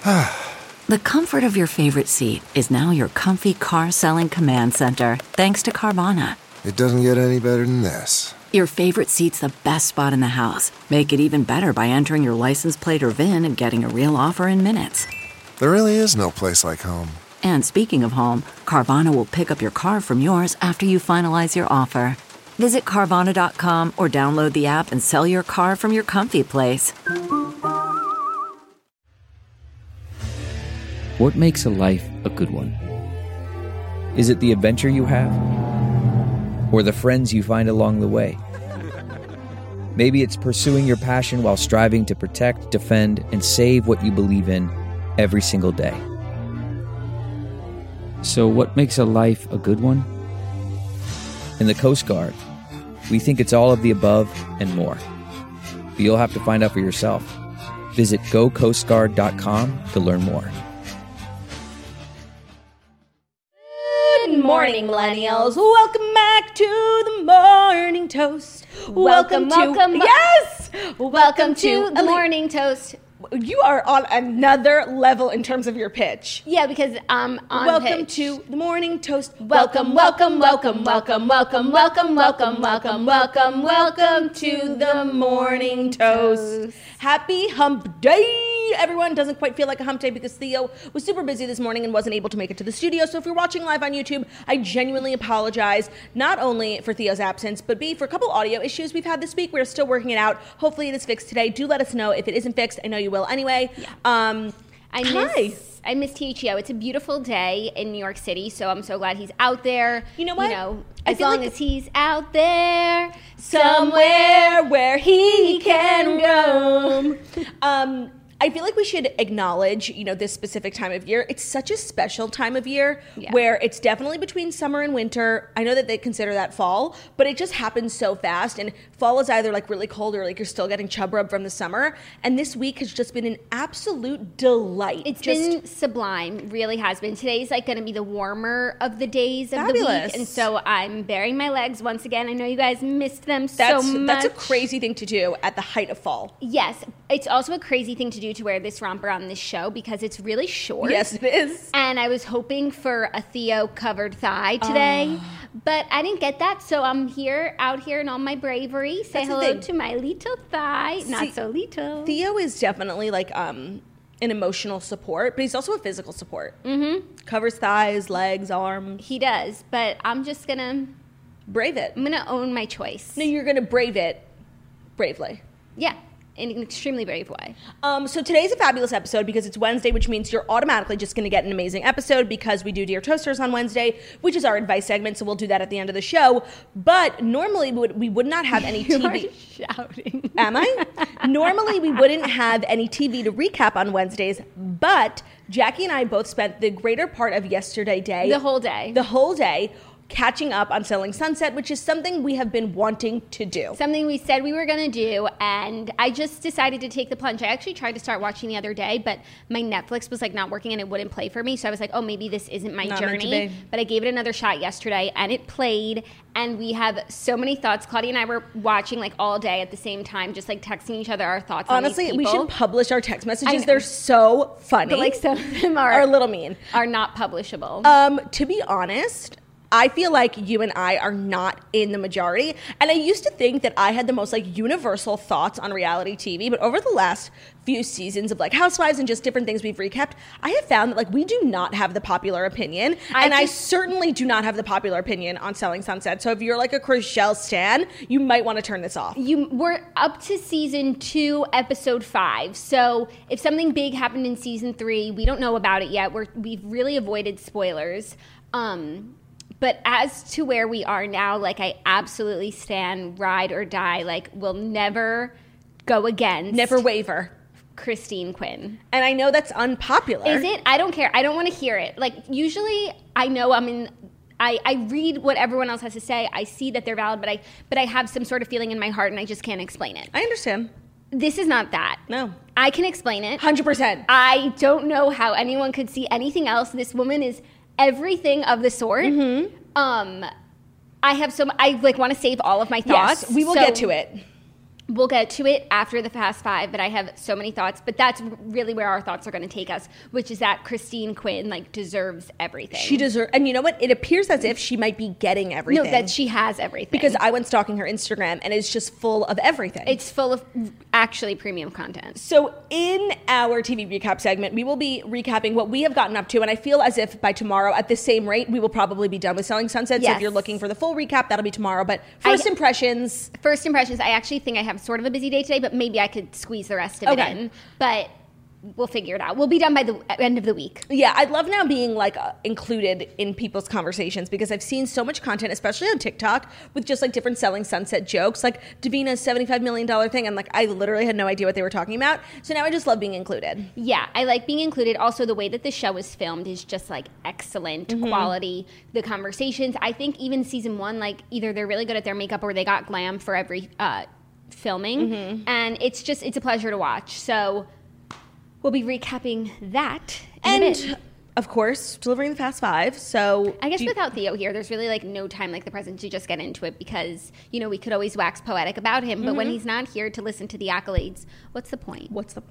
The comfort of your favorite seat is now your comfy car selling command center, thanks to Carvana. It doesn't get any better than this. Your favorite seat's the best spot in the house. Make it even better by entering your license plate or VIN and getting a real offer in minutes. There really is no place like home. And speaking of home, Carvana will pick up your car from yours after you finalize your offer. Visit Carvana.com or download the app and sell your car from your comfy place. What makes a life a good one? Is it the adventure you have? Or the friends you find along the way? Maybe it's pursuing your passion while striving to protect, defend, and save what you believe in every single day. So what makes a life a good one? In the Coast Guard, we think it's all of the above and more. But you'll have to find out for yourself. Visit gocoastguard.com to learn more. Good morning, millennials. Welcome back to the Morning Toast. Welcome. Yes! Welcome to the Morning Toast. You are on another level in terms of your pitch. Yeah, because I'm on Welcome pitch. to the Morning Toast. Welcome to the Morning Toast. Happy Hump Day! Everyone doesn't quite feel like a hump day because Theo was super busy this morning and wasn't able to make it to the studio. So if you're watching live on YouTube, I genuinely apologize, not only for Theo's absence, but B, for a couple audio issues we've had this week. We're still working it out. Hopefully it is fixed today. Do let us know if it isn't fixed. I know you will anyway. Yeah. I miss THO. It's a beautiful day in New York City, so I'm so glad he's out there. You know what? As long as he's out there somewhere where he can roam. I feel like we should acknowledge, this specific time of year. It's such a special time of year where it's definitely between summer and winter. I know that they consider that fall, but it just happens so fast. And fall is either like really cold or like you're still getting chub rub from the summer. And this week has just been an absolute delight. It's been sublime, really has been. Today's like going to be the warmer of the days of the week. And so I'm baring my legs once again. I know you guys missed them so much. That's a crazy thing to do at the height of fall. Yes. It's also a crazy thing to do to wear this romper on this show because it's really short. Yes, it is. And I was hoping for a Theo covered thigh today, but I didn't get that. So I'm out here in all my bravery. Say hello to my little thigh. Not so little. Theo is definitely like an emotional support, but he's also a physical support. Mm-hmm. Covers thighs, legs, arms. He does, but I'm just going to brave it. I'm going to own my choice. No, you're going to brave it bravely. Yeah. In an extremely brave way. So today's a fabulous episode because it's Wednesday, which means you're automatically just going to get an amazing episode because we do Dear Toasters on Wednesday, which is our advice segment, so we'll do that at the end of the show. But normally we would not have any TV. You are shouting. Am I? Normally we wouldn't have any TV to recap on Wednesdays, but Jackie and I both spent the greater part of yesterday day. The whole day. Catching up on Selling Sunset, which is something we have been wanting to do. Something we said we were going to do, and I just decided to take the plunge. I actually tried to start watching the other day, but my Netflix was like not working and it wouldn't play for me. So I was like, oh, maybe this isn't my journey. But I gave it another shot yesterday, and it played, and we have so many thoughts. Claudia and I were watching like all day at the same time, just like texting each other our thoughts on these people. We should publish our text messages. They're so funny. But like some of them are a little mean. Are not publishable. To be honest, I feel like you and I are not in the majority. And I used to think that I had the most like universal thoughts on reality TV. But over the last few seasons of like Housewives and just different things we've recapped, I have found that like we do not have the popular opinion. I certainly do not have the popular opinion on Selling Sunset. So if you're like a Chrishell stan, you might want to turn this off. We're up to season 2, episode 5. So if something big happened in season 3, we don't know about it yet. We've really avoided spoilers. But as to where we are now, like I absolutely stand, ride or die. Like we'll never go against. Never waver. Christine Quinn. And I know that's unpopular. Is it? I don't care. I don't want to hear it. Like usually I know I read what everyone else has to say. I see that they're valid, but I have some sort of feeling in my heart and I just can't explain it. I understand. This is not that. No. I can explain it. 100%. I don't know how anyone could see anything else. This woman is everything of the sort. Mm-hmm. I like want to save all of my thoughts. Yes, we will get to it. We'll get to it after the Fast Five, but I have so many thoughts. But that's really where our thoughts are going to take us, which is that Christine Quinn deserves everything. She deserves, and you know what? It appears as if she might be getting everything. No, that she has everything. Because I went stalking her Instagram, and it's just full of everything. It's full of actually premium content. So in our TV recap segment, we will be recapping what we have gotten up to, and I feel as if by tomorrow, at the same rate, we will probably be done with Selling Sunset. Yes. So if you're looking for the full recap, that'll be tomorrow. But first impressions, I actually think I have sort of a busy day today, but maybe I could squeeze the rest of it in. But we'll figure it out. We'll be done by the end of the week. Yeah, I love now being included in people's conversations because I've seen so much content, especially on TikTok, with just different Selling Sunset jokes, like Davina's $75 million thing. And I literally had no idea what they were talking about. So now I just love being included. Yeah, I like being included. Also, the way that the show is filmed is just excellent quality. The conversations, I think even season 1, either they're really good at their makeup or they got glam for every filming. And it's a pleasure to watch. So we'll be recapping that. And, of course, delivering the Fast Five. So I guess without Theo here, there's really no time like the present to just get into it because, we could always wax poetic about him. But when he's not here to listen to the accolades, what's the point?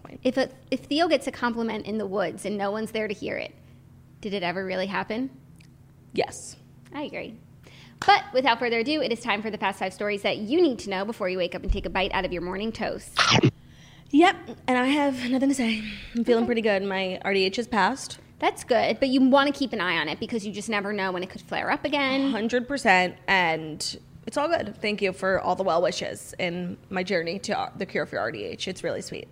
If Theo gets a compliment in the woods and no one's there to hear it, did it ever really happen? Yes. I agree. But without further ado, it is time for the Fast Five stories that you need to know before you wake up and take a bite out of your morning toast. Yep, and I have nothing to say. I'm feeling pretty good. My RDH has passed. That's good, but you want to keep an eye on it because you just never know when it could flare up again. 100%, and it's all good. Thank you for all the well wishes in my journey to the cure for RDH. It's really sweet.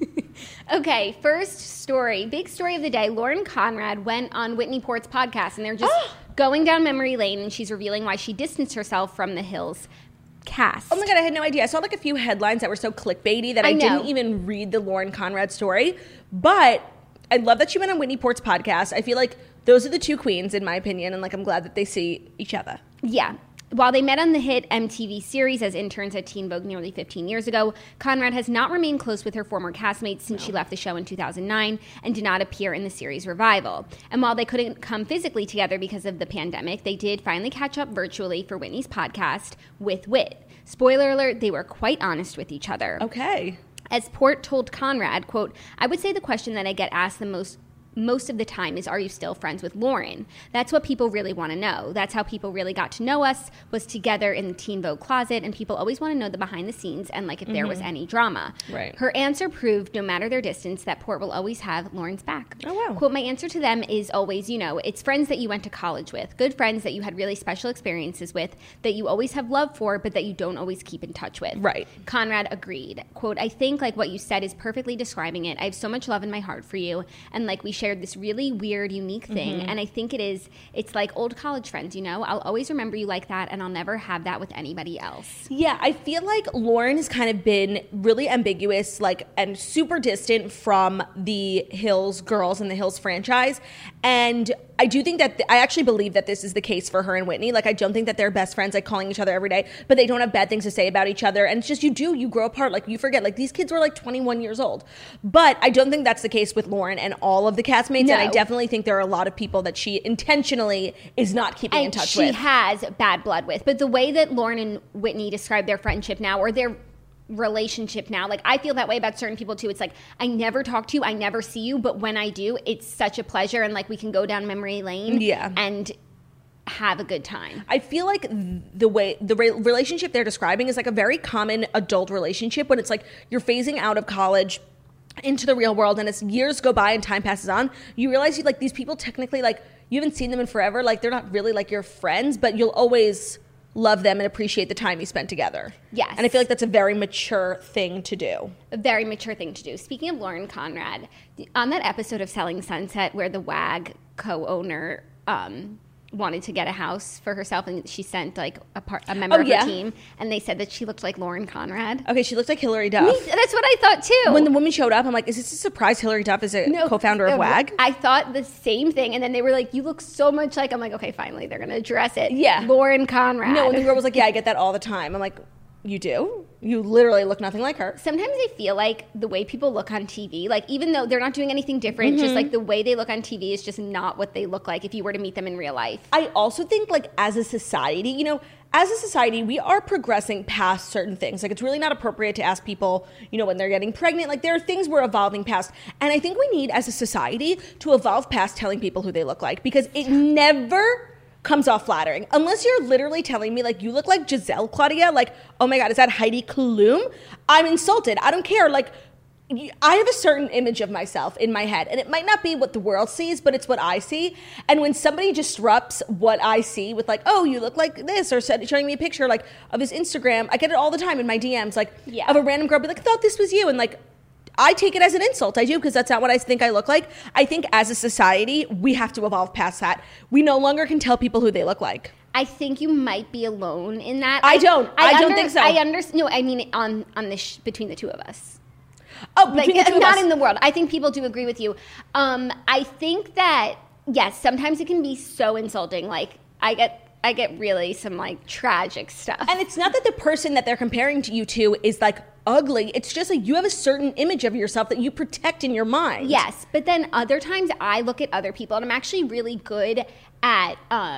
Okay, first story, big story of the day. Lauren Conrad went on Whitney Port's podcast, and they're just going down memory lane, and she's revealing why she distanced herself from the Hills cast. Oh my God, I had no idea. I saw a few headlines that were so clickbaity that I didn't even read the Lauren Conrad story. But I love that she went on Whitney Port's podcast. I feel like those are the two queens, in my opinion, and I'm glad that they see each other. Yeah. While they met on the hit MTV series as interns at Teen Vogue nearly 15 years ago, Conrad has not remained close with her former castmates since she left the show in 2009 and did not appear in the series revival. And while they couldn't come physically together because of the pandemic, they did finally catch up virtually for Whitney's podcast, With Wit. Spoiler alert, they were quite honest with each other. Okay. As Port told Conrad, quote, "I would say the question that I get asked the most of the time is, are you still friends with Lauren? That's what people really want to know. That's how people really got to know us, was together in the Teen Vogue closet, and people always want to know the behind the scenes and if there was any drama." Right. Her answer proved, no matter their distance, that Port will always have Lauren's back. Oh, wow. Quote, "My answer to them is always, it's friends that you went to college with, good friends that you had really special experiences with, that you always have love for, but that you don't always keep in touch with." Right. Conrad agreed. Quote, "I think what you said is perfectly describing it. I have so much love in my heart for you, and we shared this really weird, unique thing, and I think it's like old college friends, I'll always remember you like that, and I'll never have that with anybody else." Yeah, I feel like Lauren has kind of been really ambiguous, and super distant from the Hills girls and the Hills franchise, and I do think that I actually believe that this is the case for her and Whitney. I don't think that they're best friends, calling each other every day, but they don't have bad things to say about each other. And it's just, you grow apart. You forget, these kids were 21 years old. But I don't think that's the case with Lauren and all of the castmates. No. And I definitely think there are a lot of people that she intentionally is not keeping in touch with. And she has bad blood with. But the way that Lauren and Whitney describe their friendship now, or their relationship now, I feel that way about certain people too. It's I never talk to you, I never see you, but when I do, it's such a pleasure, and we can go down memory lane and have a good time. I feel like the way the relationship they're describing is a very common adult relationship when it's you're phasing out of college into the real world, and as years go by and time passes on, you realize these people technically you haven't seen them in forever, they're not really your friends, but you'll always love them and appreciate the time you spent together. Yes. And I feel like that's a very mature thing to do. A very mature thing to do. Speaking of Lauren Conrad, on that episode of Selling Sunset where the WAG co-owner wanted to get a house for herself, and she sent a member of her team, and they said that she looked like Lauren Conrad. Okay, she looked like Hillary Duff. That's what I thought too. When the woman showed up, I'm is this a surprise? Hillary Duff is a co-founder of WAG? I thought the same thing, and then they were you look so much like, I'm okay, finally, they're going to address it. Yeah. Lauren Conrad. No, and the girl was yeah, I get that all the time. I'm you do? You literally look nothing like her. Sometimes I feel like the way people look on TV, like even though they're not doing anything different, just like the way they look on TV is just not what they look like if you were to meet them in real life. I also think like as a society, as a society, we are progressing past certain things. Like it's really not appropriate to ask people, when they're getting pregnant. Like there are things we're evolving past. And I think we need as a society to evolve past telling people who they look like, because it never comes off flattering. Unless you're literally telling me like you look like Giselle, Claudia, like, oh my God, is that Heidi Klum? I'm insulted. I don't care. Like I have a certain image of myself in my head, and it might not be what the world sees, but it's what I see. And when somebody disrupts what I see with like, oh, you look like this, or showing me a picture like of his Instagram, I get it all the time in my DMs, like of a random girl be like, I thought this was you. And like, I take it as an insult. I do, because that's not what I think I look like. I think as a society, we have to evolve past that. We no longer can tell people who they look like. I think you might be alone in that. I don't think so. I understand. No, I mean on this between the two of us. Oh, between the two of not us. in the world. I think people do agree with you. I think that yes, sometimes it can be so insulting. Like I get really some like tragic stuff. And it's not that the person that they're comparing you to is like ugly. It's just like you have a certain image of yourself that you protect in your mind. Yes, but then other times I look at other people, and I'm actually really good at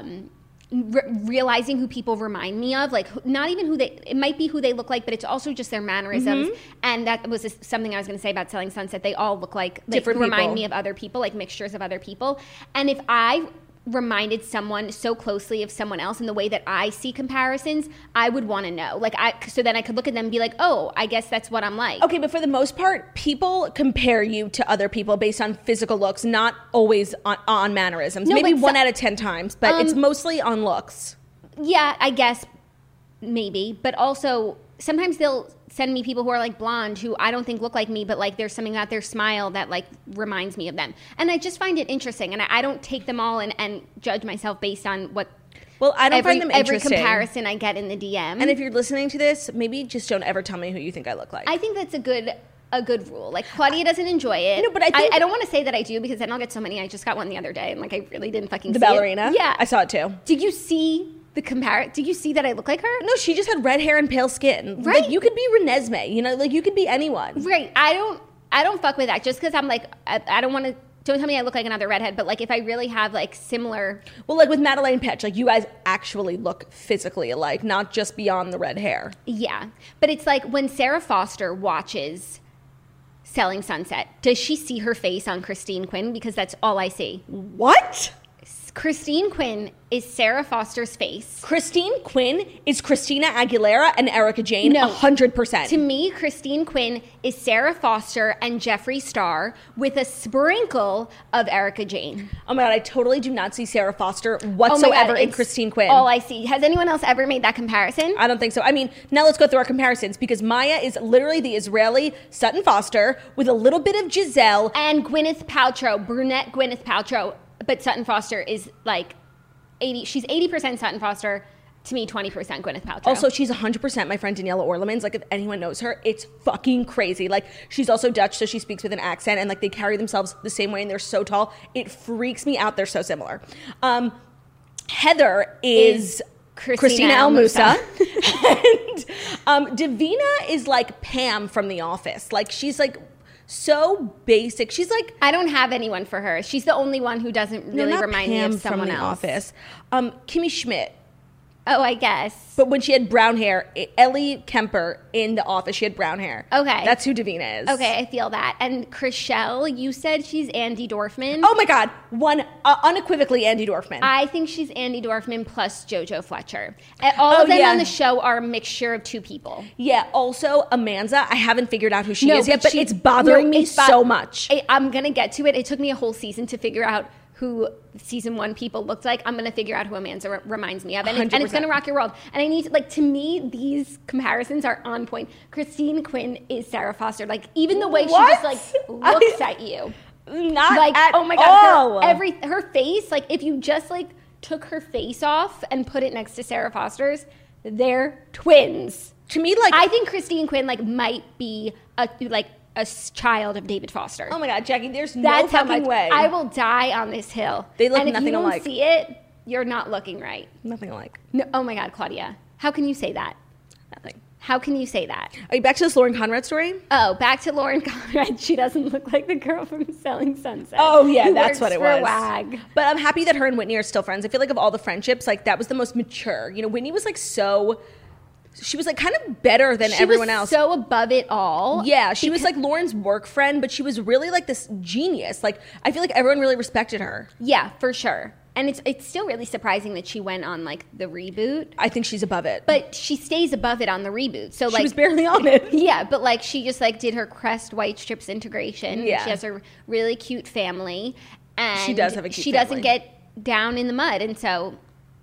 realizing who people remind me of, like not even it might be who they look like, but it's also just their mannerisms. And that was something I was going to say about Selling Sunset. They all look like different remind people. me of other people, like mixtures of other people. And if I reminded someone so closely of someone else in the way that I see comparisons, I would want to know. So then I could look at them and be like, oh, I guess that's what I'm like. Okay, but for the most part, people compare you to other people based on physical looks, not always on mannerisms. No, maybe 1 out of 10 times, but it's mostly on looks. Yeah, I guess maybe. But also sometimes they'll send me people who are like blonde who I don't think look like me, but like there's something about their smile that like reminds me of them. And I just find it interesting. And I don't take them all and judge myself based on what. Well, I don't find them interesting. Every comparison I get in the DM. And if you're listening to this, maybe just don't ever tell me who you think I look like. I think that's a good rule. Like Claudia doesn't enjoy it. No, but I don't want to say that I do, because then I'll get so many. I just got one the other day, and like I really didn't fucking see the ballerina. It. Yeah, I saw it too. Did you see Did you see that I look like her? No, she just had red hair and pale skin. Right. Like you could be Renesmee, like you could be anyone. Right. I don't fuck with that just because I'm like, I don't want to, don't tell me I look like another redhead, but like if I really have like similar. Well, like with Madeleine Petsch, like you guys actually look physically alike, not just beyond the red hair. Yeah. But it's like when Sarah Foster watches Selling Sunset, does she see her face on Christine Quinn? Because that's all I see. What? Christine Quinn is Sarah Foster's face. Christine Quinn is Christina Aguilera and Erica Jane, 100%. To me, Christine Quinn is Sarah Foster and Jeffree Star with a sprinkle of Erica Jane. Oh my God, I totally do not see Sarah Foster whatsoever in Christine Quinn. All I see. Has anyone else ever made that comparison? I don't think so. I mean, now let's go through our comparisons, because Maya is literally the Israeli Sutton Foster with a little bit of Giselle. And Gwyneth Paltrow, brunette Gwyneth Paltrow. But Sutton Foster is like 80. She's 80% Sutton Foster. To me, 20% Gwyneth Paltrow. Also, she's 100% my friend Daniela Orlemans. Like, if anyone knows her, it's fucking crazy. Like, she's also Dutch, so she speaks with an accent, and like they carry themselves the same way, and they're so tall. It freaks me out. They're so similar. Heather is Christina Almusa. And Davina is like Pam from The Office. Like, she's like so basic. She's like, I don't have anyone for her. She's the only one who doesn't really remind me of someone from The else. Office. Kimmy Schmidt. Oh, I guess. But when she had brown hair, Ellie Kemper in The Office, she had brown hair. Okay. That's who Davina is. Okay, I feel that. And Chrishell, you said she's Andy Dorfman. Oh my God. Unequivocally Andy Dorfman. I think she's Andy Dorfman plus JoJo Fletcher. All of them on the show are a mixture of two people. Yeah. Also, Amanza, I haven't figured out who she is yet, but it's bothering me so much. I'm going to get to it. It took me a whole season to figure out who season 1 people looked like. I'm going to figure out who Amanza reminds me of. And it's going to rock your world. And I need to, like, to me, these comparisons are on point. Christine Quinn is Sarah Foster. Like, even the way she just, like, looks at you. Not like, at oh my God, all. Her face, like, if you just, like, took her face off and put it next to Sarah Foster's, they're twins. To me, like, I think Christine Quinn, like, might be a child of David Foster. Oh my God, Jackie, there's no fucking way. I will die on this hill. They look and nothing alike. If you don't see it, you're not looking right. Nothing alike. No, oh my God, Claudia. How can you say that? Nothing. How can you say that? Are you back to this Lauren Conrad story? Oh, back to Lauren Conrad. She doesn't look like the girl from Selling Sunset. Oh, yeah, that's what it was. WAG. But I'm happy that her and Whitney are still friends. I feel like of all the friendships, like that was the most mature. You know, Whitney was like she was like kind of better than everyone else. So above it all. Yeah, she was like Lauren's work friend, but she was really like this genius. Like I feel like everyone really respected her. Yeah, for sure. And it's still really surprising that she went on like the reboot. I think she's above it. But she stays above it on the reboot. So like she was barely on it. Yeah, but like she just like did her Crest White Strips integration. Yeah. She has a really cute family. And she does have a cute family. Doesn't get down in the mud. And so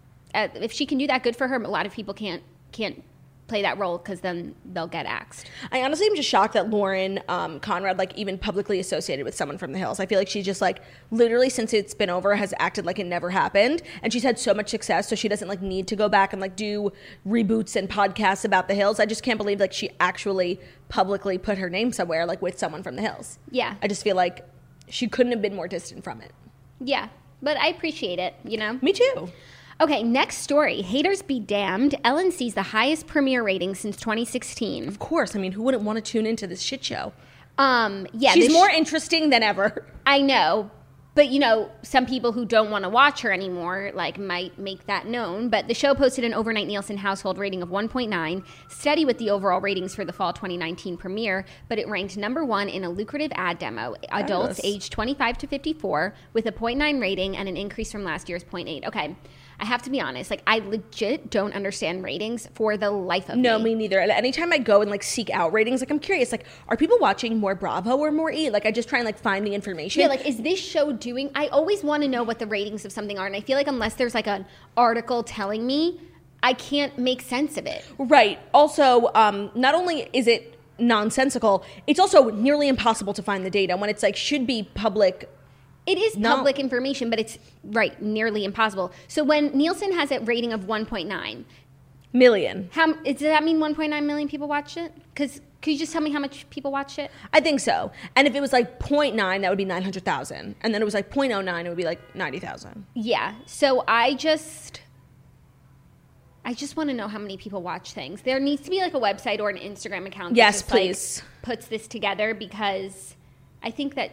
if she can do that, good for her. A lot of people can't play that role because then they'll get axed. I honestly am just shocked that Lauren Conrad like even publicly associated with someone from the Hills. I feel like she just like literally since it's been over has acted like it never happened, and she's had so much success so she doesn't like need to go back and like do reboots and podcasts about the Hills. I just can't believe like she actually publicly put her name somewhere like with someone from the Hills. Yeah. I just feel like she couldn't have been more distant from it. Yeah, but I appreciate it, you know? Me too. Okay, next story. Haters be damned. Ellen sees the highest premiere rating since 2016. Of course. I mean, who wouldn't want to tune into this shit show? Yeah. She's more interesting than ever. I know. But, you know, some people who don't want to watch her anymore, like, might make that known. But the show posted an overnight Nielsen household rating of 1.9, steady with the overall ratings for the fall 2019 premiere, but it ranked number 1 in a lucrative ad demo, adults aged 25 to 54, with a 0.9 rating and an increase from last year's 0.8. Okay. I have to be honest, like I legit don't understand ratings for the life of me. No, me neither. And anytime I go and like seek out ratings, like I'm curious, like are people watching more Bravo or more E? Like I just try and like find the information. Yeah, like is this show doing, I always want to know what the ratings of something are. And I feel like unless there's like an article telling me, I can't make sense of it. Right. Also, not only is it nonsensical, it's also nearly impossible to find the data when it's like should be public. It is public information, but it's, nearly impossible. So when Nielsen has a rating of 1.9 million. Does that mean 1.9 million people watched it? Because could you just tell me how much people watched it? I think so. And if it was like 0.9, that would be 900,000. And then it was like 0.09, it would be like 90,000. Yeah. So I just want to know how many people watch things. There needs to be like a website or an Instagram account that just, please. Like, puts this together because I think that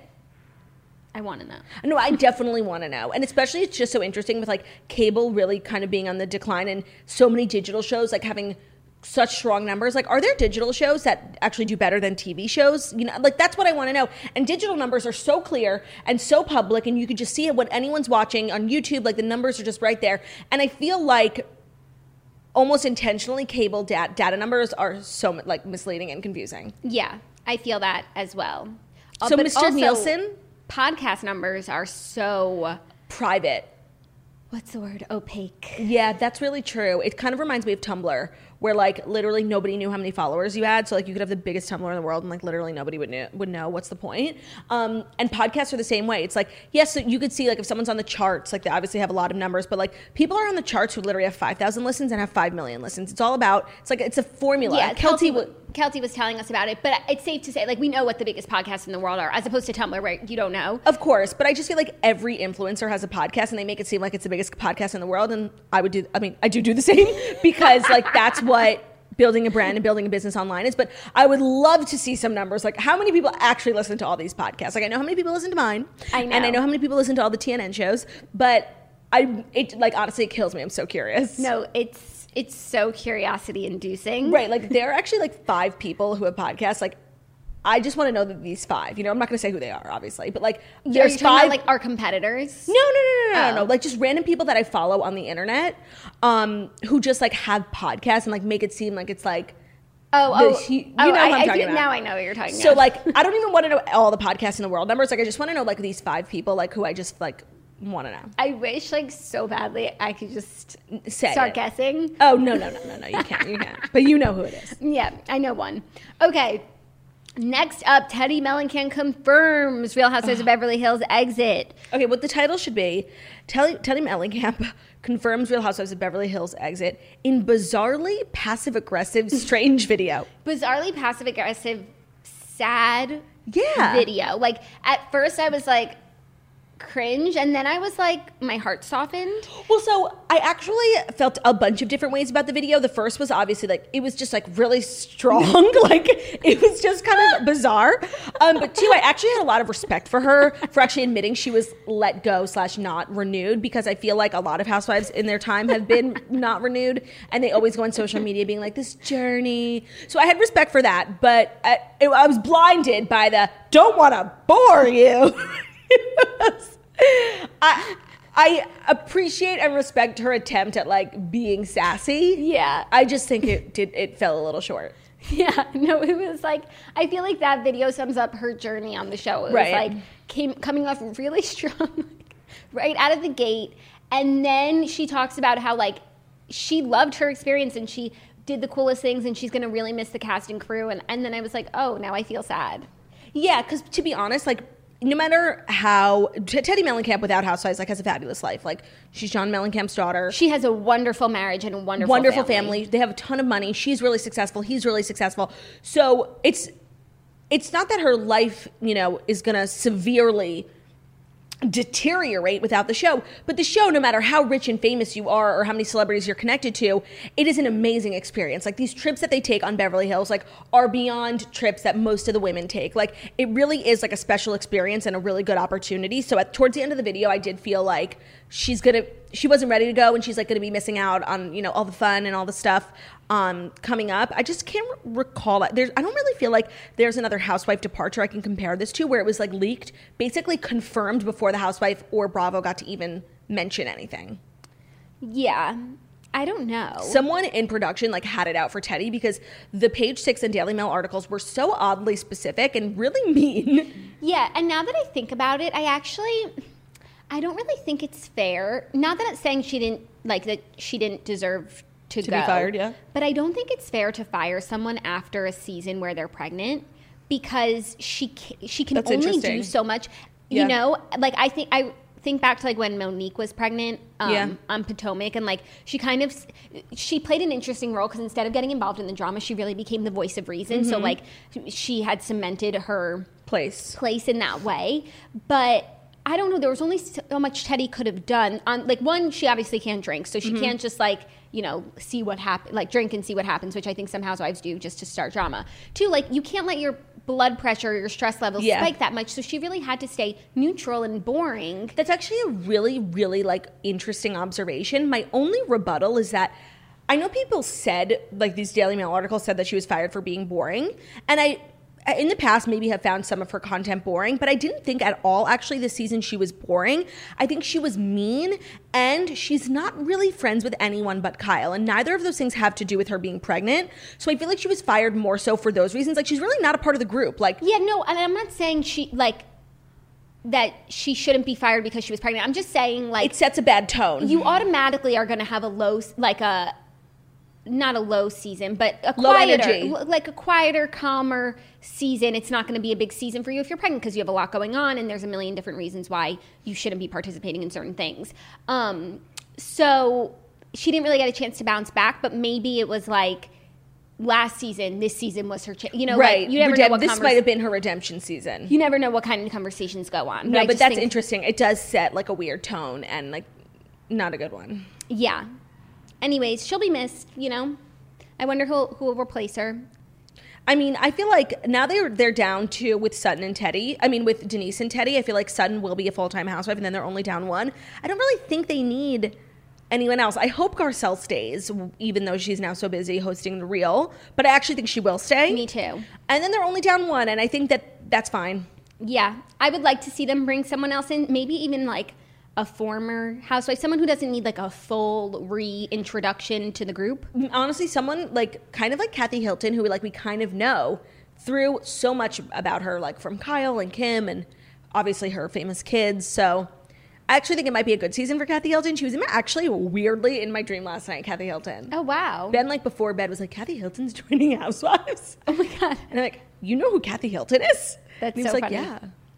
I want to know. No, I definitely want to know. And especially it's just so interesting with like cable really kind of being on the decline and so many digital shows like having such strong numbers. Like are there digital shows that actually do better than TV shows? You know, like that's what I want to know. And digital numbers are so clear and so public and you could just see it when anyone's watching on YouTube. Like the numbers are just right there. And I feel like almost intentionally cable data numbers are so like misleading and confusing. Yeah, I feel that as well. So Mr. Nielsen... podcast numbers are so private. What's the word? Opaque. Yeah, that's really true. It kind of reminds me of Tumblr, where like literally nobody knew how many followers you had. So like you could have the biggest Tumblr in the world and like literally nobody would know. What's the point? And podcasts are the same way. It's like, yes, so you could see like if someone's on the charts, like they obviously have a lot of numbers, but like people are on the charts who literally have 5,000 listens and have 5 million listens. It's all about, it's a formula. Yeah, Kelty was telling us about it, but it's safe to say, like, we know what the biggest podcasts in the world are, as opposed to Tumblr, where you don't know. Of course, but I just feel like every influencer has a podcast, and they make it seem like it's the biggest podcast in the world, and I do the same, because, like, that's what building a brand and building a business online is. But I would love to see some numbers, like, how many people actually listen to all these podcasts? Like, I know how many people listen to mine, I know. And I know how many people listen to all the TNN shows, but honestly, it kills me. I'm so curious. No, it's so curiosity inducing. Right. Like there are actually like 5 people who have podcasts. Like I just want to know that these 5, you know, I'm not going to say who they are, obviously, but like there's 5 about, like our competitors. No. Like just random people that I follow on the internet, who just like have podcasts and like make it seem like it's like, you know what I'm talking about. Now I know what you're talking about. So like, I don't even want to know all the podcasts in the world numbers. Like I just want to know like these 5 people, like who I just like want to know. I wish like so badly I could just start guessing. Oh, no, you can't. But you know who it is. Yeah, I know one. Okay, next up, Teddi Mellencamp confirms Real Housewives of Beverly Hills exit. Okay, what the title should be, Teddi Mellencamp confirms Real Housewives of Beverly Hills exit in bizarrely passive-aggressive, strange video. Bizarrely passive-aggressive, sad video. Like, at first I was like, cringe, and then I was like, my heart softened. Well, so I actually felt a bunch of different ways about the video. The first was obviously like, it was just like really strong. Like it was just kind of bizarre. But two, I actually had a lot of respect for her for actually admitting she was let go / not renewed, because I feel like a lot of housewives in their time have been not renewed, and they always go on social media being like, this journey. So I had respect for that, but I was blinded by the don't want to bore you. I appreciate and respect her attempt at like being sassy. Yeah. I just think it fell a little short. Yeah, no, it was like, I feel like that video sums up her journey on the show. It was like coming off really strong, right out of the gate. And then she talks about how like she loved her experience and she did the coolest things and she's going to really miss the cast and crew. And then I was like, oh, now I feel sad. Yeah, because to be honest, like, no matter how Teddi Mellencamp without Housewives like has a fabulous life. Like, she's John Mellencamp's daughter. She has a wonderful marriage and a wonderful family. They have a ton of money. She's really successful. He's really successful. So it's not that her life, you know, is going to severely deteriorate without the show, but the show, no matter how rich and famous you are or how many celebrities you're connected to, it is an amazing experience. Like, these trips that they take on Beverly Hills like are beyond trips that most of the women take. Like, it really is like a special experience and a really good opportunity. So towards the end of the video, I did feel like she wasn't ready to go, and she's like going to be missing out on, you know, all the fun and all the stuff coming up. I just can't recall it. I don't really feel like there's another housewife departure I can compare this to where it was like leaked, basically confirmed before the housewife or Bravo got to even mention anything. Yeah, I don't know. Someone in production like had it out for Teddi because the Page Six and Daily Mail articles were so oddly specific and really mean. Yeah, and now that I think about it, I don't really think it's fair. Not that it's saying she didn't deserve to go. Be fired, yeah. But I don't think it's fair to fire someone after a season where they're pregnant, because she can That's only do so much. Yeah. You know, like I think back to like when Monique was pregnant on Potomac, and like she played an interesting role because instead of getting involved in the drama, she really became the voice of reason. Mm-hmm. So like she had cemented her place in that way. But I don't know, there was only so much Teddi could have done. Like, one, she obviously can't drink, so she can't just like, you know, see what happens, like drink and see what happens, which I think some housewives do just to start drama. Two, like, you can't let your blood pressure, your stress levels spike that much, so she really had to stay neutral and boring. That's actually a really, really like interesting observation. My only rebuttal is that I know people said, like, these Daily Mail articles said that she was fired for being boring, and I in the past maybe have found some of her content boring, but I didn't think at all actually this season she was boring. I think she was mean, and she's not really friends with anyone but Kyle, and neither of those things have to do with her being pregnant. So I feel like she was fired more so for those reasons. Like, she's really not a part of the group. Like, yeah, no, and I'm not saying that she shouldn't be fired because she was pregnant. I'm just saying, like, it sets a bad tone. You automatically are going to have not a low season, but a low quieter, energy. Like a quieter, calmer season. It's not going to be a big season for you if you're pregnant because you have a lot going on, and there's a million different reasons why you shouldn't be participating in certain things. So she didn't really get a chance to bounce back, but maybe it was like last season, this season was her chance. You know, right? Like, you never know what this might have been her redemption season. You never know what kind of conversations go on. No, but that's interesting. It does set like a weird tone and like not a good one. Yeah. Anyways, she'll be missed, you know. I wonder who will replace her. I mean, I feel like now they're down to with Sutton and Teddi. I mean, with Denise and Teddi, I feel like Sutton will be a full-time housewife, and then they're only down one. I don't really think they need anyone else. I hope Garcelle stays, even though she's now so busy hosting The Real. But I actually think she will stay. Me too. And then they're only down one, and I think that's fine. Yeah. I would like to see them bring someone else in, maybe even like a former housewife, someone who doesn't need like a full reintroduction to the group. Honestly, someone like kind of like Kathy Hilton, who like we kind of know through so much about her, like from Kyle and Kim and obviously her famous kids. So I actually think it might be a good season for Kathy Hilton. She was actually weirdly in my dream last night, Kathy Hilton. Oh, wow. Ben, like before bed, was like, Kathy Hilton's joining Housewives. Oh my God. And I'm like, you know who Kathy Hilton is? That's and he so was like, funny. yeah.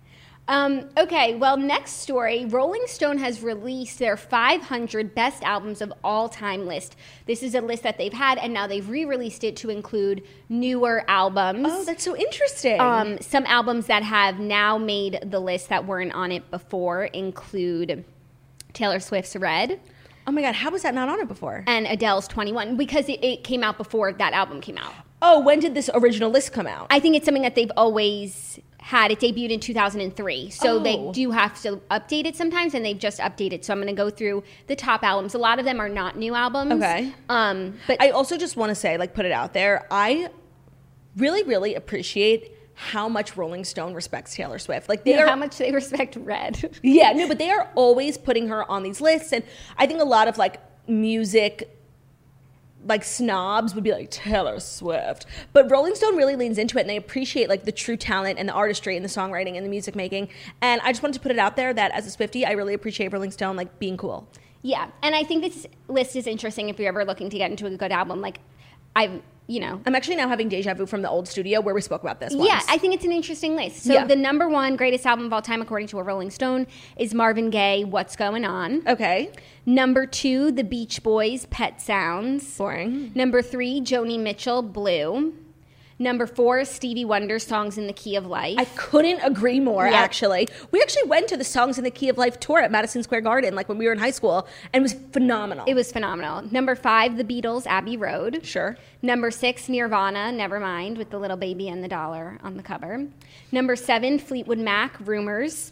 Okay, well, next story. Rolling Stone has released their 500 best albums of all time list. This is a list that they've had, and now they've re-released it to include newer albums. Oh, that's so interesting. Some albums that have now made the list that weren't on it before include Taylor Swift's Red. Oh my God, how was that not on it before? And Adele's 21, because it came out before that album came out. Oh, when did this original list come out? I think it's something that they've always had. It debuted in 2003, so they do have to update it sometimes, and they've just updated. So I'm going to go through the top albums. A lot of them are not new albums. Okay. But I also just want to say, like, put it out there, I really, really appreciate how much Rolling Stone respects Taylor Swift. Like, how much they respect Red. Yeah, no, but they are always putting her on these lists, and I think a lot of, like, music like snobs would be like Taylor Swift, but Rolling Stone really leans into it, and they appreciate like the true talent and the artistry and the songwriting and the music making. And I just wanted to put it out there that as a Swiftie, I really appreciate Rolling Stone like being cool. Yeah, and I think this list is interesting if you're ever looking to get into a good album. Like, I'm actually now having deja vu from the old studio where we spoke about this once. Yeah, I think it's an interesting list. So the number one greatest album of all time, according to a Rolling Stone, is Marvin Gaye, What's Going On. Okay. Number 2, The Beach Boys, Pet Sounds. Boring. Number 3, Joni Mitchell, Blue. Number 4, Stevie Wonder, Songs in the Key of Life. I couldn't agree more, actually. We actually went to the Songs in the Key of Life tour at Madison Square Garden, like when we were in high school, and it was phenomenal. It was phenomenal. Number 5, The Beatles, Abbey Road. Sure. Number 6, Nirvana, Nevermind, with the little baby and the dollar on the cover. Number 7, Fleetwood Mac, Rumors.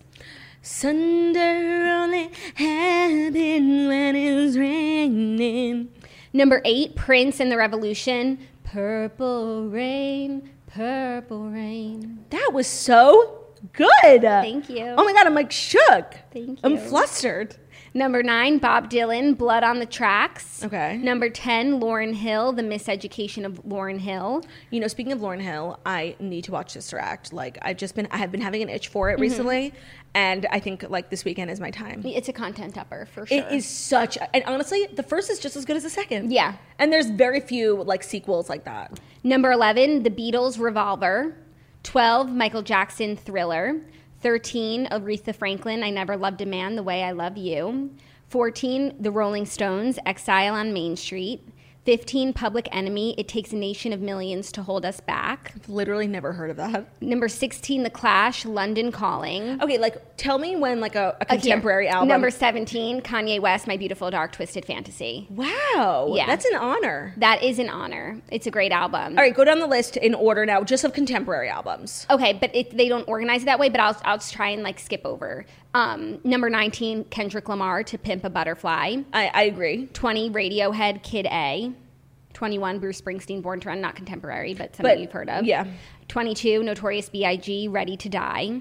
Thunder only happens when it's raining. Number 8, Prince and the Revolution, Purple Rain, Purple Rain. That was so good. Thank you. Oh my God, I'm like shook. Thank you. I'm flustered. Number 9, Bob Dylan, Blood on the Tracks. Okay. Number 10, Lauryn Hill, The Miseducation of Lauryn Hill. You know, speaking of Lauryn Hill, I need to watch Sister Act. Like, I have been having an itch for it recently, and I think like this weekend is my time. It's a content upper for sure. It is such, and honestly, the first is just as good as the second. Yeah. And there's very few like sequels like that. Number 11, The Beatles, Revolver. 12, Michael Jackson, Thriller. 13, Aretha Franklin, I Never Loved a Man the Way I Love You. 14, The Rolling Stones, Exile on Main Street. 15, Public Enemy, It Takes a Nation of Millions to Hold Us Back. I've literally never heard of that. Number 16, The Clash, London Calling. Okay, like tell me when like a contemporary album. Number 17, Kanye West, My Beautiful Dark Twisted Fantasy. Wow. Yeah. That's an honor. That is an honor. It's a great album. All right, go down the list in order now, just of contemporary albums. Okay, but they don't organize it that way, but I'll try and like skip over. Number 19, Kendrick Lamar, To Pimp a Butterfly. I agree. 20, Radiohead, Kid A. 21, Bruce Springsteen, Born to Run, not contemporary, but something you've heard of. Yeah. 22, Notorious B.I.G., Ready to Die.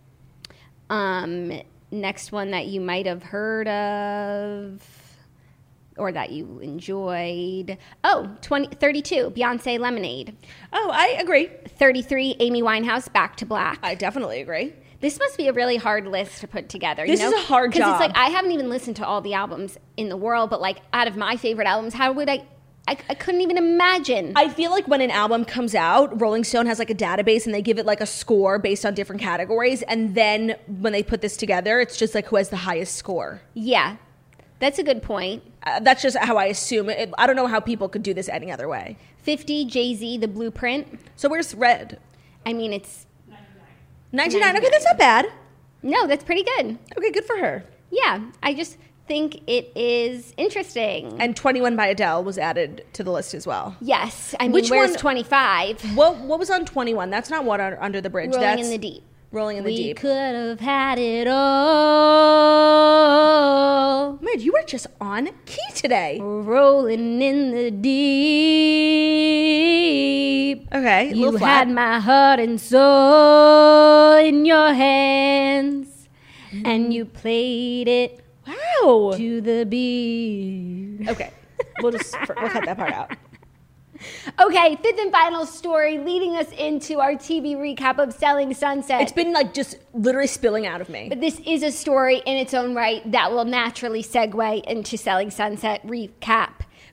Next one that you might have heard of or that you enjoyed. 32, Beyonce, Lemonade. Oh, I agree. 33, Amy Winehouse, Back to Black. I definitely agree. This must be a really hard list to put together. This is a hard job. Because it's like, I haven't even listened to all the albums in the world, but like, out of my favorite albums, how would I couldn't even imagine. I feel like when an album comes out, Rolling Stone has like a database and they give it like a score based on different categories. And then when they put this together, it's just like who has the highest score. Yeah, that's a good point. That's just how I assume it. I don't know how people could do this any other way. 50, Jay-Z, The Blueprint. So where's Red? I mean, it's 99. Okay, that's not bad. No, that's pretty good. Okay, good for her. Yeah, I just think it is interesting. And 21 by Adele was added to the list as well. Yes. I mean, Which where's one, 25? What was on 21? That's not what Under the Bridge. Rolling in the Deep. Rolling in the Deep. We could have had it all. Man, you were just on key today. Rolling in the deep. Okay, You had my heart and soul in your hands, and you played it. Wow. To the beat. Okay, we'll cut that part out. Okay, fifth and final story leading us into our TV recap of Selling Sunset. It's been like just literally spilling out of me. But this is a story in its own right that will naturally segue into Selling Sunset recap.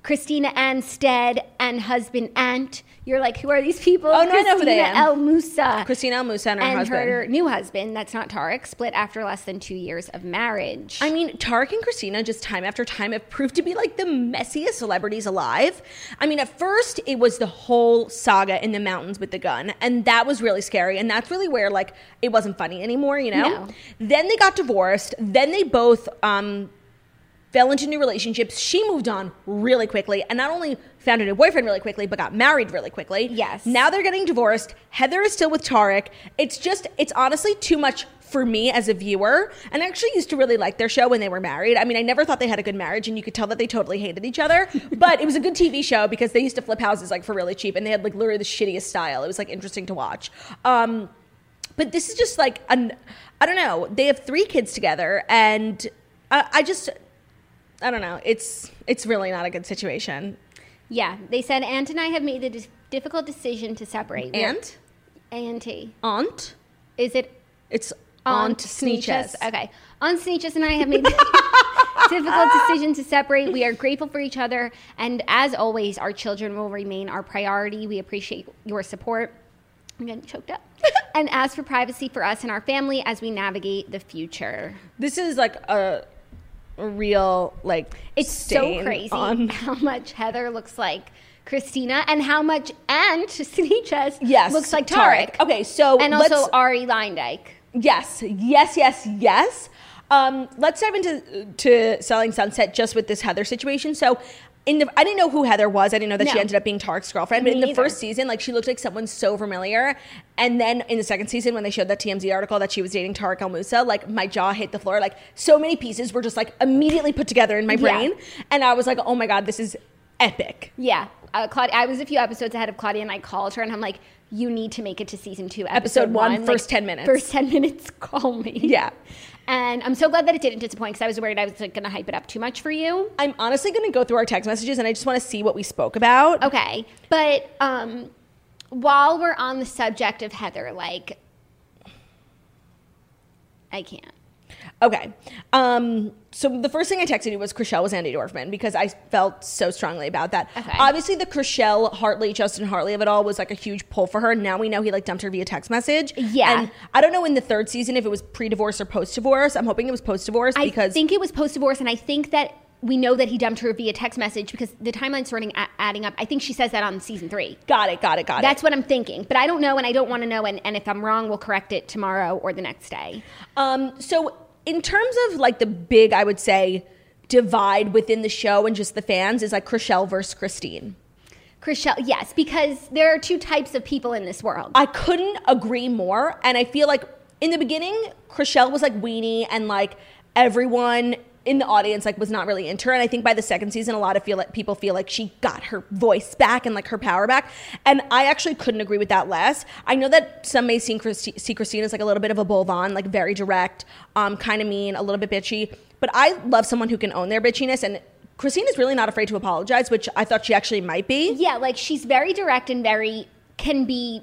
Christina Anstead and husband Ant. You're like, who are these people? Oh, no, I know who they are. El Musa. Christina El Musa and her husband. Her new husband, that's not Tarek, split after less than 2 years of marriage. I mean, Tarek and Christina just time after time have proved to be like the messiest celebrities alive. I mean, at first it was the whole saga in the mountains with the gun, and that was really scary, and that's really where like it wasn't funny anymore, you know? No. Then they got divorced. Then they both fell into new relationships. She moved on really quickly and not only found a new boyfriend really quickly, but got married really quickly. Yes. Now they're getting divorced. Heather is still with Tarek. It's honestly too much for me as a viewer. And I actually used to really like their show when they were married. I mean, I never thought they had a good marriage, and you could tell that they totally hated each other. But it was a good TV show because they used to flip houses like for really cheap, and they had like literally the shittiest style. It was like interesting to watch. But this is just like, I don't know. They have 3 kids together, and I don't know. It's really not a good situation. Yeah, they said Ant and I have made the difficult decision to separate. Ant? Auntie. Aunt? Is it? It's Aunt Sneeches. Okay. Aunt Sneeches and I have made the difficult decision to separate. We are grateful for each other, and as always, our children will remain our priority. We appreciate your support. I'm getting choked up. And ask for privacy for us and our family as we navigate the future. This is like a real like it's so crazy how much Heather looks like Christina and how much Aunt Sneeches looks like Tarek. Okay, so and also Ari Leindyke. Yes. Let's dive into Selling Sunset just with this Heather situation. So I didn't know who Heather was. I didn't know that she ended up being Tarek's girlfriend. But in the first season, like she looked like someone so familiar. And then in the second season, when they showed that TMZ article that she was dating Tarek El Musa, like my jaw hit the floor. Like so many pieces were just like immediately put together in my brain. And I was like, oh my God, this is epic. Yeah. Claudia, I was a few episodes ahead of Claudia, and I called her and I'm like, you need to make it to season 2, episode 1, like, first 10 minutes. First 10 minutes, call me. Yeah. And I'm so glad that it didn't disappoint because I was worried I was like, going to hype it up too much for you. I'm honestly going to go through our text messages and I just want to see what we spoke about. Okay. But while we're on the subject of Heather, like, I can't. Okay. So the first thing I texted you was Chrishell was Andy Dorfman because I felt so strongly about that. Okay. Obviously, the Chrishell, Hartley, Justin Hartley of it all was like a huge pull for her. Now we know he like dumped her via text message. Yeah. And I don't know in the third season if it was pre-divorce or post-divorce. I'm hoping it was post-divorce because... I think it was post-divorce, and I think that we know that he dumped her via text message because the timeline's starting adding up. I think she says that on season 3. Got it. That's what I'm thinking. But I don't know, and I don't want to know, and if I'm wrong, we'll correct it tomorrow or the next day. So... in terms of like the big, I would say, divide within the show and just the fans is like Chrishell versus Christine. Chrishell, yes, because there are 2 types of people in this world. I couldn't agree more. And I feel like in the beginning, Chrishell was like weenie and like everyone in the audience like was not really into her. And I think by the second season, a lot of people feel like she got her voice back and like her power back. And I actually couldn't agree with that less. I know that some may see Christine as like a little bit of a bull-von, like very direct, kind of mean, a little bit bitchy. But I love someone who can own their bitchiness. And Christine is really not afraid to apologize, which I thought she actually might be. Yeah, like she's very direct and can be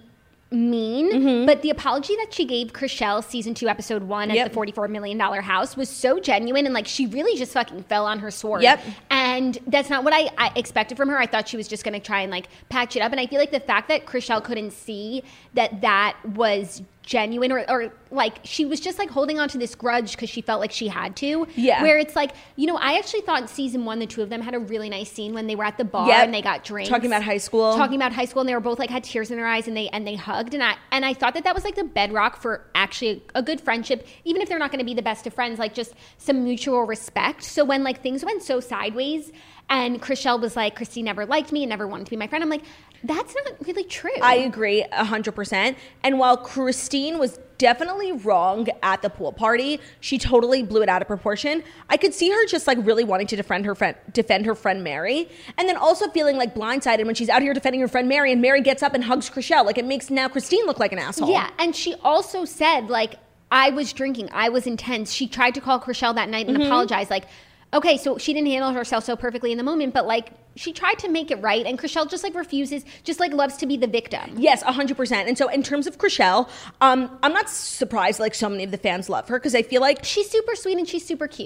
mean, but the apology that she gave Chrishell season 2 episode 1 at the $44 million house was so genuine, and like she really just fucking fell on her sword. And that's not what I expected from her. I thought she was just going to try and like patch it up, and I feel like the fact that Chrishell couldn't see that was genuine or like she was just like holding on to this grudge because she felt like she had to. Where it's like, you know, I actually thought in season 1 the 2 of them had a really nice scene when they were at the bar and they got drinks. Talking about high school, and they were both like had tears in their eyes and they hugged, and I thought that was like the bedrock for actually a good friendship, even if they're not going to be the best of friends, like just some mutual respect. So when like things went so sideways and Chrishell was like, Christine never liked me and never wanted to be my friend, I'm like, that's not really true. I agree 100%. And while Christine was definitely wrong at the pool party, she totally blew it out of proportion. I could see her just like really wanting to defend her friend Mary, and then also feeling like blindsided when she's out here defending her friend Mary and Mary gets up and hugs Chrishell. Like it makes now Christine look like an asshole. Yeah, and she also said like, I was drinking, I was intense. She tried to call Chrishell that night and apologize. Like, okay, so she didn't handle herself so perfectly in the moment, but like she tried to make it right, and Chrishell just like refuses, just like loves to be the victim. Yes, 100%. And so in terms of Chrishell, I'm not surprised like so many of the fans love her because I feel like she's super sweet and she's super cute.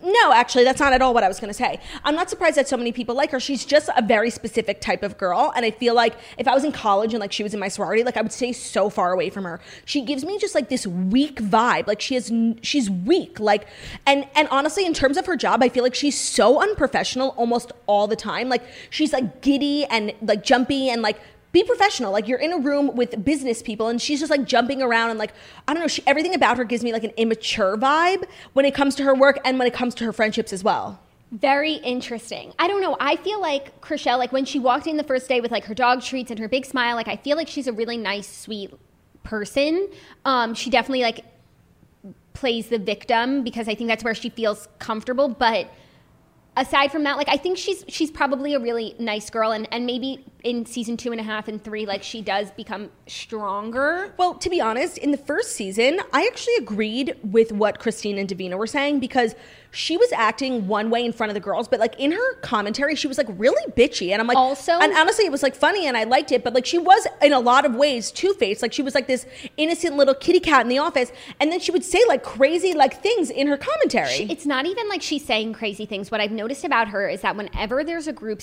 No, actually, that's not at all what I was going to say. I'm not surprised that so many people like her. She's just a very specific type of girl. And I feel like if I was in college and like she was in my sorority, like I would stay so far away from her. She gives me just like this weak vibe. Like she's weak. Like, and honestly, in terms of her job, I feel like she's so unprofessional almost all the time. Like she's like giddy and like jumpy and like, be professional. Like you're in a room with business people and she's just like jumping around and like, I don't know, everything about her gives me like an immature vibe when it comes to her work and when it comes to her friendships as well. Very interesting. I don't know. I feel like Chrishell, like when she walked in the first day with like her dog treats and her big smile, like I feel like she's a really nice, sweet person. She definitely like plays the victim because I think that's where she feels comfortable. But aside from that, like I think she's probably a really nice girl, and maybe in season 2.5 and 3, like she does become stronger. Well, to be honest, in the first season, I actually agreed with what Christine and Davina were saying because she was acting one way in front of the girls, but like in her commentary, she was like really bitchy. And I'm like, also, and honestly, it was like funny and I liked it, but like she was in a lot of ways two-faced. Like she was like this innocent little kitty cat in the office. And then she would say like crazy like things in her commentary. It's not even like she's saying crazy things. What I've noticed about her is that whenever there's a group,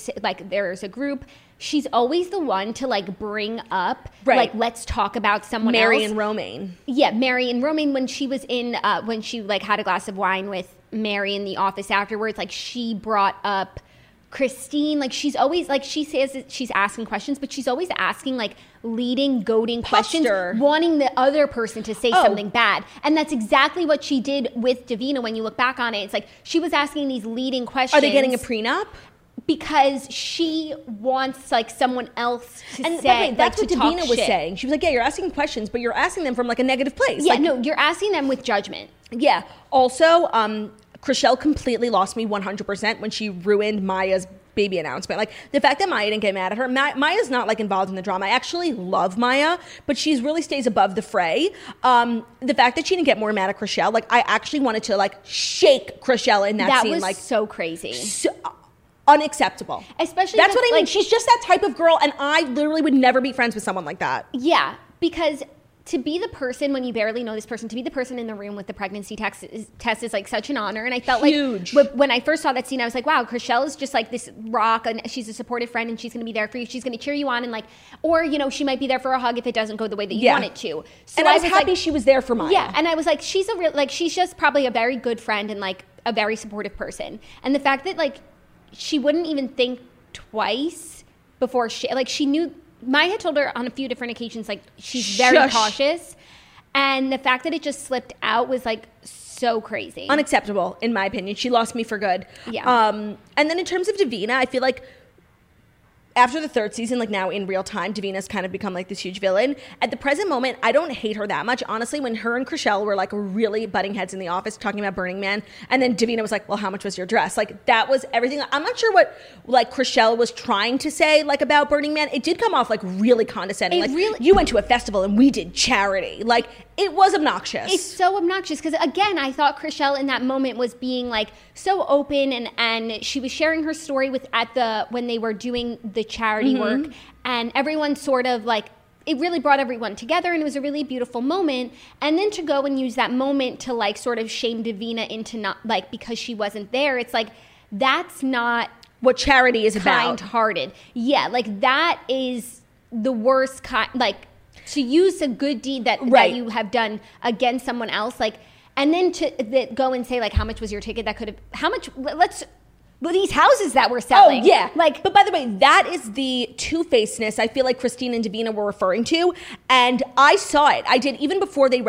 she's always the one to like bring up, like, let's talk about someone Mary else. And Romaine. Yeah, Mary and Romaine, when she was in, when she like had a glass of wine with Mary in the office afterwards, like she brought up Christine. Like she's always, like she says that she's asking questions, but she's always asking like leading, goading questions, wanting the other person to say something bad. And that's exactly what she did with Davina when you look back on it. It's like she was asking these leading questions. Are they getting a prenup? Because she wants like someone else to and say, and that's like, what Davina was saying. She was like, yeah, you're asking questions, but you're asking them from like a negative place. Yeah, like, no, you're asking them with judgment. Yeah. Also, Chrishell completely lost me 100% when she ruined Maya's baby announcement. Like the fact that Maya didn't get mad at her. Maya's not like involved in the drama. I actually love Maya, but she's really stays above the fray. The fact that she didn't get more mad at Chrishell, like I actually wanted to like shake Chrishell in that scene. That was like so crazy. Unacceptable. Especially that's what I mean. Like, she's just that type of girl, and I literally would never be friends with someone like that. Yeah, because to be the person when you barely know this person, to be the person in the room with the pregnancy test is like such an honor. And I felt huge. Like when I first saw that scene, I was like, wow, Chrishell is just like this rock, and she's a supportive friend, and she's going to be there for you. She's going to cheer you on, and like, or you know, she might be there for a hug if it doesn't go the way that you want it to. So and I was happy she was there for Maya. Yeah, and I was like, she's just probably a very good friend and like a very supportive person. And the fact that like she wouldn't even think twice before she knew. Maya had told her on a few different occasions, like, she's very cautious. And the fact that it just slipped out was, like, so crazy. Unacceptable, in my opinion. She lost me for good. Yeah. And then in terms of Davina, I feel like after the third season, like now in real time, Davina's kind of become like this huge villain. At the present moment, I don't hate her that much. Honestly, when her and Chrishell were like really butting heads in the office talking about Burning Man, and then Davina was like, well, how much was your dress? Like that was everything. I'm not sure what like Chrishell was trying to say like about Burning Man. It did come off like really condescending. You went to a festival and we did charity. Like it was obnoxious. It's so obnoxious because again, I thought Chrishell in that moment was being like so open and she was sharing her story when they were doing the charity work, and everyone sort of like, it really brought everyone together, and it was a really beautiful moment. And then to go and use that moment to like sort of shame Davina into not like, because she wasn't there, it's like, that's not what charity is about. Kind-hearted. Yeah, like that is the worst kind, like to use a good deed that you have done against someone else, like, and then to go and say like, how much was your ticket? That could have, how much, these houses that we're selling. Oh, yeah. Like, but by the way, that is the two-facedness I feel like Christine and Davina were referring to. And I saw it. I did, even before they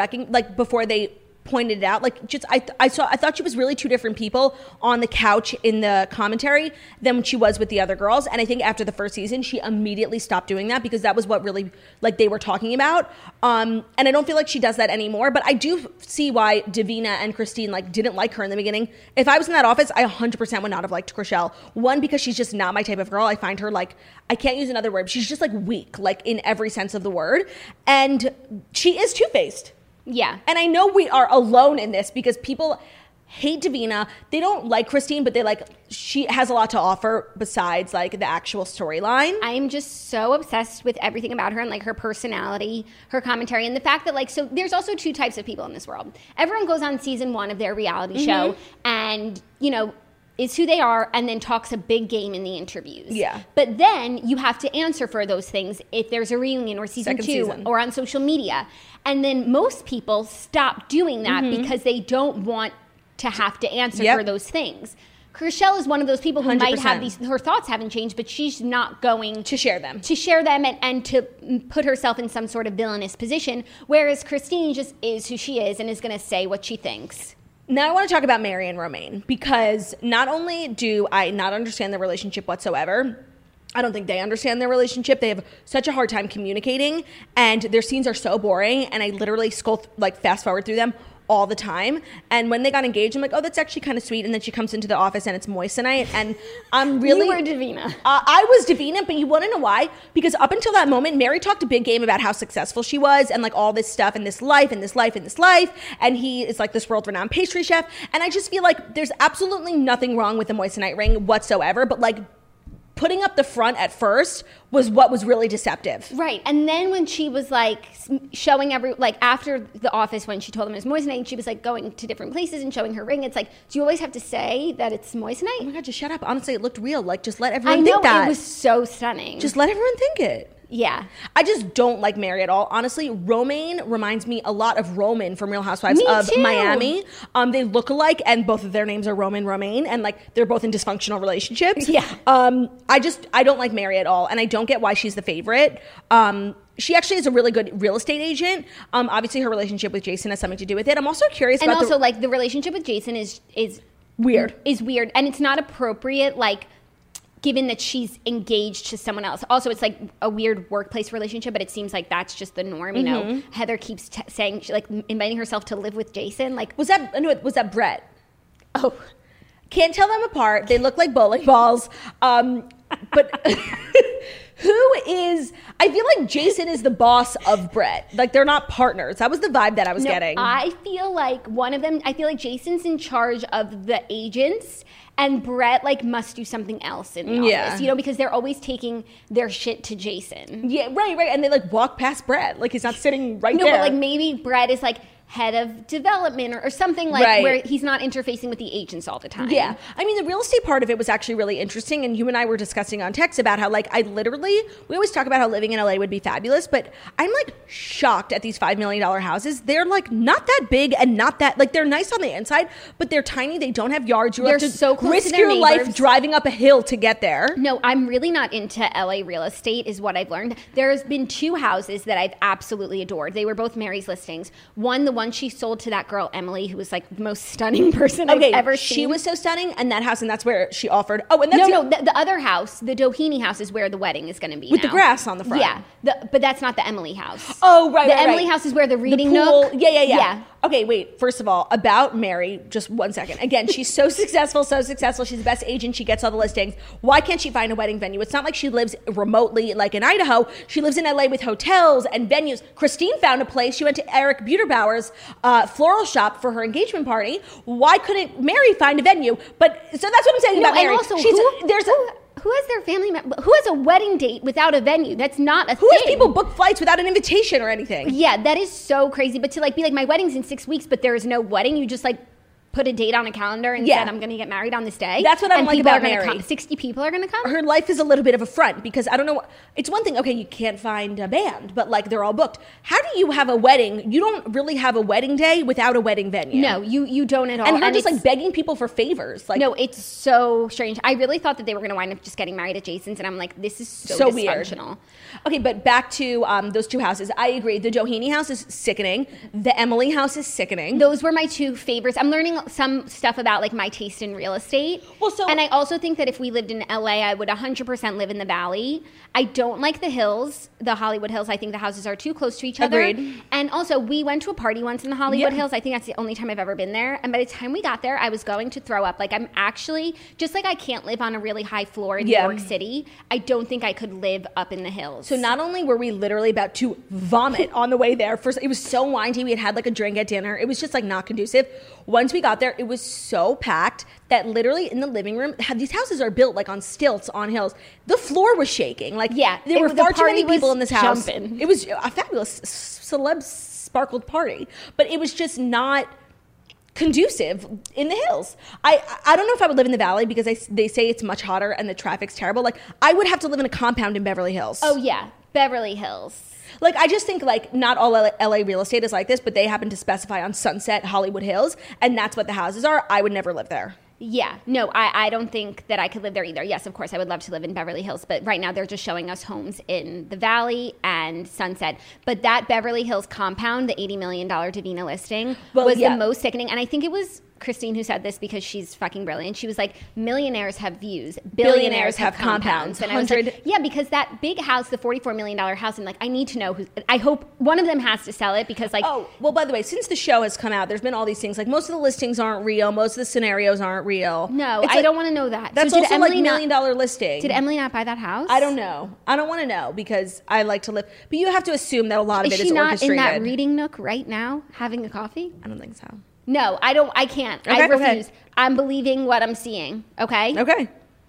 pointed it out. Like, just I thought she was really two different people on the couch in the commentary than she was with the other girls. And I think after the first season, she immediately stopped doing that because that was what really like they were talking about. And I don't feel like she does that anymore. But I do see why Davina and Christine like didn't like her in the beginning. If I was in that office, I 100% would not have liked Chrishell. One, because she's just not my type of girl. I find her like, I can't use another word. She's just like weak, like in every sense of the word. And she is two-faced. Yeah. And I know we are alone in this because people hate Davina. They don't like Christine, but she has a lot to offer besides like the actual storyline. I am just so obsessed with everything about her and like her personality, her commentary, and the fact that like, so there's also two types of people in this world. Everyone goes on season 1 of their reality show and, you know, is who they are and then talks a big game in the interviews. Yeah. But then you have to answer for those things if there's a reunion or season 2 or on social media. And then most people stop doing that because they don't want to have to answer for those things. Chrishell is one of those people who 100%. might have her thoughts haven't changed, but she's not going to share them. And to put herself in some sort of villainous position, whereas Christine just is who she is and is going to say what she thinks. Now I want to talk about Mary and Romain, because not only do I not understand their relationship whatsoever, I don't think they understand their relationship. They have such a hard time communicating, and their scenes are so boring, and I literally fast forward through them all the time. And when they got engaged, I'm like, oh, that's actually kind of sweet. And then she comes into the office and it's moissanite, and I'm really... You were Davina. I was Davina, but you want to know why? Because up until that moment, Mary talked a big game about how successful she was and like all this stuff and this life and this life and this life. And he is like this world-renowned pastry chef. And I just feel like there's absolutely nothing wrong with the moissanite ring whatsoever, but like putting up the front at first was what was really deceptive. Right. And then when she was like showing after the office, when she told them it was moissanite, she was like going to different places and showing her ring. It's like, do you always have to say that it's moissanite? Oh my God, just shut up. Honestly, it looked real. Like, just let everyone think that. It was so stunning. Just let everyone think it. Yeah. I just don't like Mary at all. Honestly, Romain reminds me a lot of Roman from Real Housewives of Miami. They look alike, and both of their names are Romain, and like they're both in dysfunctional relationships. Yeah. I don't like Mary at all, and I don't get why she's the favorite. She actually is a really good real estate agent. Obviously, her relationship with Jason has something to do with it. I'm also curious about the relationship with Jason is weird. Is weird, and it's not appropriate. Like, given that she's engaged to someone else. Also, it's like a weird workplace relationship, but it seems like that's just the norm. You know, Heather keeps saying, inviting herself to live with Jason. Like, was that Brett? Oh, can't tell them apart. They look like bowling balls. But I feel like Jason is the boss of Brett. Like, they're not partners. That was the vibe that I was getting. I feel like I feel like Jason's in charge of the agents, and Brett like must do something else in the office, you know, because they're always taking their shit to Jason. Yeah, right. And they like walk past Brett. Like, he's not sitting right there. No, but like maybe Brett is like head of development or something like where he's not interfacing with the agents all the time. Yeah. I mean, the real estate part of it was actually really interesting. And you and I were discussing on text about how like we always talk about how living in LA would be fabulous, but I'm like shocked at these $5 million houses. They're like not that big and not that, like they're nice on the inside, but they're tiny. They don't have yards. You have to so close risk to their your life driving up a hill to get there. No, I'm really not into LA real estate is what I've learned. There's been 2 houses that I've absolutely adored. They were both Mary's listings. The one she sold to that girl, Emily, who was like the most stunning person I've ever seen. She was so stunning, and that house, and that's where she offered. Oh, and that's the other house, the Doheny house, is where the wedding is going to be with the grass on the front. Yeah, but that's not the Emily house. Oh, right. The Emily house is where the reading nook. Yeah. Okay, wait. First of all, about Mary, just 1 second. Again, she's so successful. She's the best agent. She gets all the listings. Why can't she find a wedding venue? It's not like she lives remotely, like in Idaho. She lives in LA with hotels and venues. Christine found a place. She went to Eric Buterbauer's floral shop for her engagement party. Why couldn't Mary find a venue? But so that's what I'm saying about Mary. And also, who has their family member? Who has a wedding date without a venue? That's not a thing. Who has people book flights without an invitation or anything? Yeah, that is so crazy. But to like be like, my wedding's in 6 weeks, but there is no wedding. You just like put a date on a calendar and said, I'm going to get married on this day. That's what I'm like about Mary. 60 people are going to come? Her life is a little bit of a front because I don't know. It's one thing, okay, you can't find a band, but like they're all booked. How do you have a wedding? You don't really have a wedding day without a wedding venue. No, you don't at all. And her just like begging people for favors. Like, no, it's so strange. I really thought that they were going to wind up just getting married at Jason's, and I'm like, this is so dysfunctional. Weird. Okay, but back to those 2 houses. I agree. The Doheny house is sickening. The Emily house is sickening. Those were my 2 favorites. I'm learning some stuff about like my taste in real estate. And I also think that if we lived in LA, I would 100% live in the Valley. I don't like the hills, the Hollywood Hills. I think the houses are too close to each other. Agreed. And also, we went to a party once in the Hollywood Hills. I think that's the only time I've ever been there. And by the time we got there, I was going to throw up. Like, I'm actually, just like I can't live on a really high floor in New York City, I don't think I could live up in the hills. So not only were we literally about to vomit on the way there, first, it was so windy. We had like a drink at dinner. It was just like not conducive. Once we got got there, it was so packed that literally in the living room, these houses are built like on stilts on hills. The floor was shaking. Like, there were far too many people in this house. Jumping. It was a fabulous celeb sparkled party, but it was just not conducive in the hills. I don't know if I would live in the valley because they say it's much hotter and the traffic's terrible. Like, I would have to live in a compound in Beverly Hills. Oh yeah, Beverly Hills. Like, I just think, like, not all LA real estate is like this, but they happen to specify on Sunset, Hollywood Hills, and that's what the houses are. I would never live there. Yeah, no, I don't think that I could live there either. Yes, of course, I would love to live in Beverly Hills, but right now they're just showing us homes in the Valley and Sunset. But that Beverly Hills compound, the $80 million Davina listing, was the most sickening. And I think it was Christine who said this because she's fucking brilliant. She was like, millionaires have views, billionaires have compounds. And I was like, yeah, because that big house, the $44 million house, and like, I need to know who, I hope one of them has to sell it because like. Oh, well, by the way, since the show has come out, there's been all these things. Like, most of the listings aren't real. Most of the scenarios aren't real. No, I don't want to know that. That's also like $1 million listing. Did Emily not buy that house? I don't know. I don't want to know because I like to live. But you have to assume that a lot of it is orchestrated. Is she not in that reading nook right now having a coffee? I don't think so. No, I don't. I can't. Okay, I refuse. Okay. I'm believing what I'm seeing. Okay? Okay.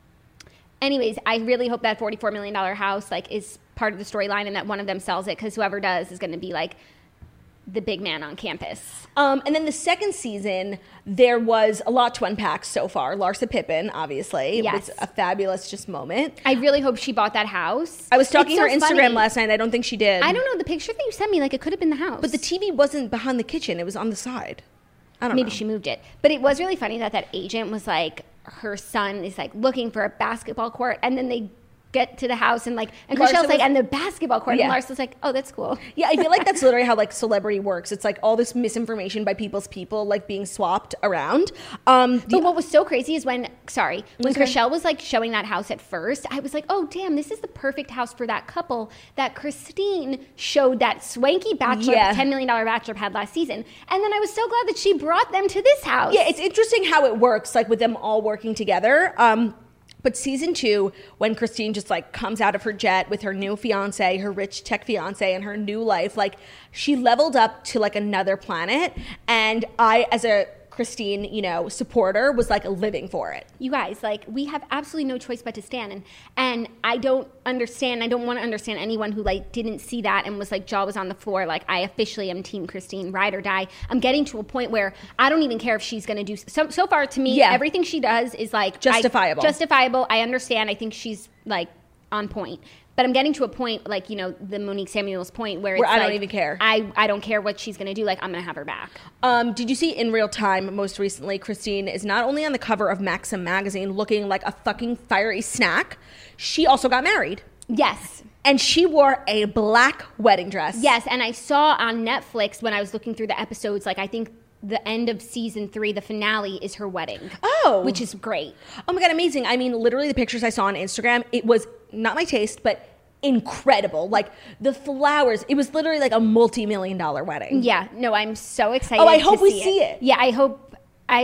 Anyways, I really hope that $44 million house like is part of the storyline and that one of them sells it because whoever does is going to be like the big man on campus. And then the second season, there was a lot to unpack so far. Larsa Pippen, obviously. Yes. It was a fabulous just moment. I really hope she bought that house. I was stalking her Instagram last night. I don't think she did. I don't know. The picture that you sent me, like it could have been the house. But the TV wasn't behind the kitchen. It was on the side. I don't know. Maybe she moved it. But it was really funny that agent was like, her son is like looking for a basketball court. And then they get to the house and Chrishell's like, and the basketball court. Yeah. And Larsa's like, oh, that's cool. Yeah, I feel like that's literally how like celebrity works. It's like all this misinformation by people's people like being swapped around. But what was so crazy is when Chrishell was like showing that house at first, I was like, oh damn, this is the perfect house for that couple that Christine showed that swanky bachelor, $10 million bachelor had last season. And then I was so glad that she brought them to this house. Yeah, it's interesting how it works, like with them all working together. But season 2, when Christine just like comes out of her jet with her new fiance, her rich tech fiance, and her new life, like she leveled up to like another planet. And I, as a Christine, supporter, was like living for it. You guys, like we have absolutely no choice but to stand. And I don't understand. I don't want to understand anyone who like didn't see that and was like jaw was on the floor. Like I officially am Team Christine, ride or die. I'm getting to a point where I don't even care if she's going to do so far. To me, everything she does is like justifiable. I understand. I think she's like on point. But I'm getting to a point, like, the Monique Samuels point where it's I don't even care. I don't care what she's going to do. Like, I'm going to have her back. Did you see in real time, most recently, Christine is not only on the cover of Maxim magazine looking like a fucking fiery snack, she also got married. Yes. And she wore a black wedding dress. Yes, and I saw on Netflix when I was looking through the episodes, like, I think the end of season 3, the finale, is her wedding. Oh. Which is great. Oh my God, amazing. I mean, literally the pictures I saw on Instagram, it was not my taste, but incredible. Like the flowers, it was literally like a multi-million-dollar wedding. Yeah, no, I'm so excited. Oh, I hope we see it. Yeah, I hope.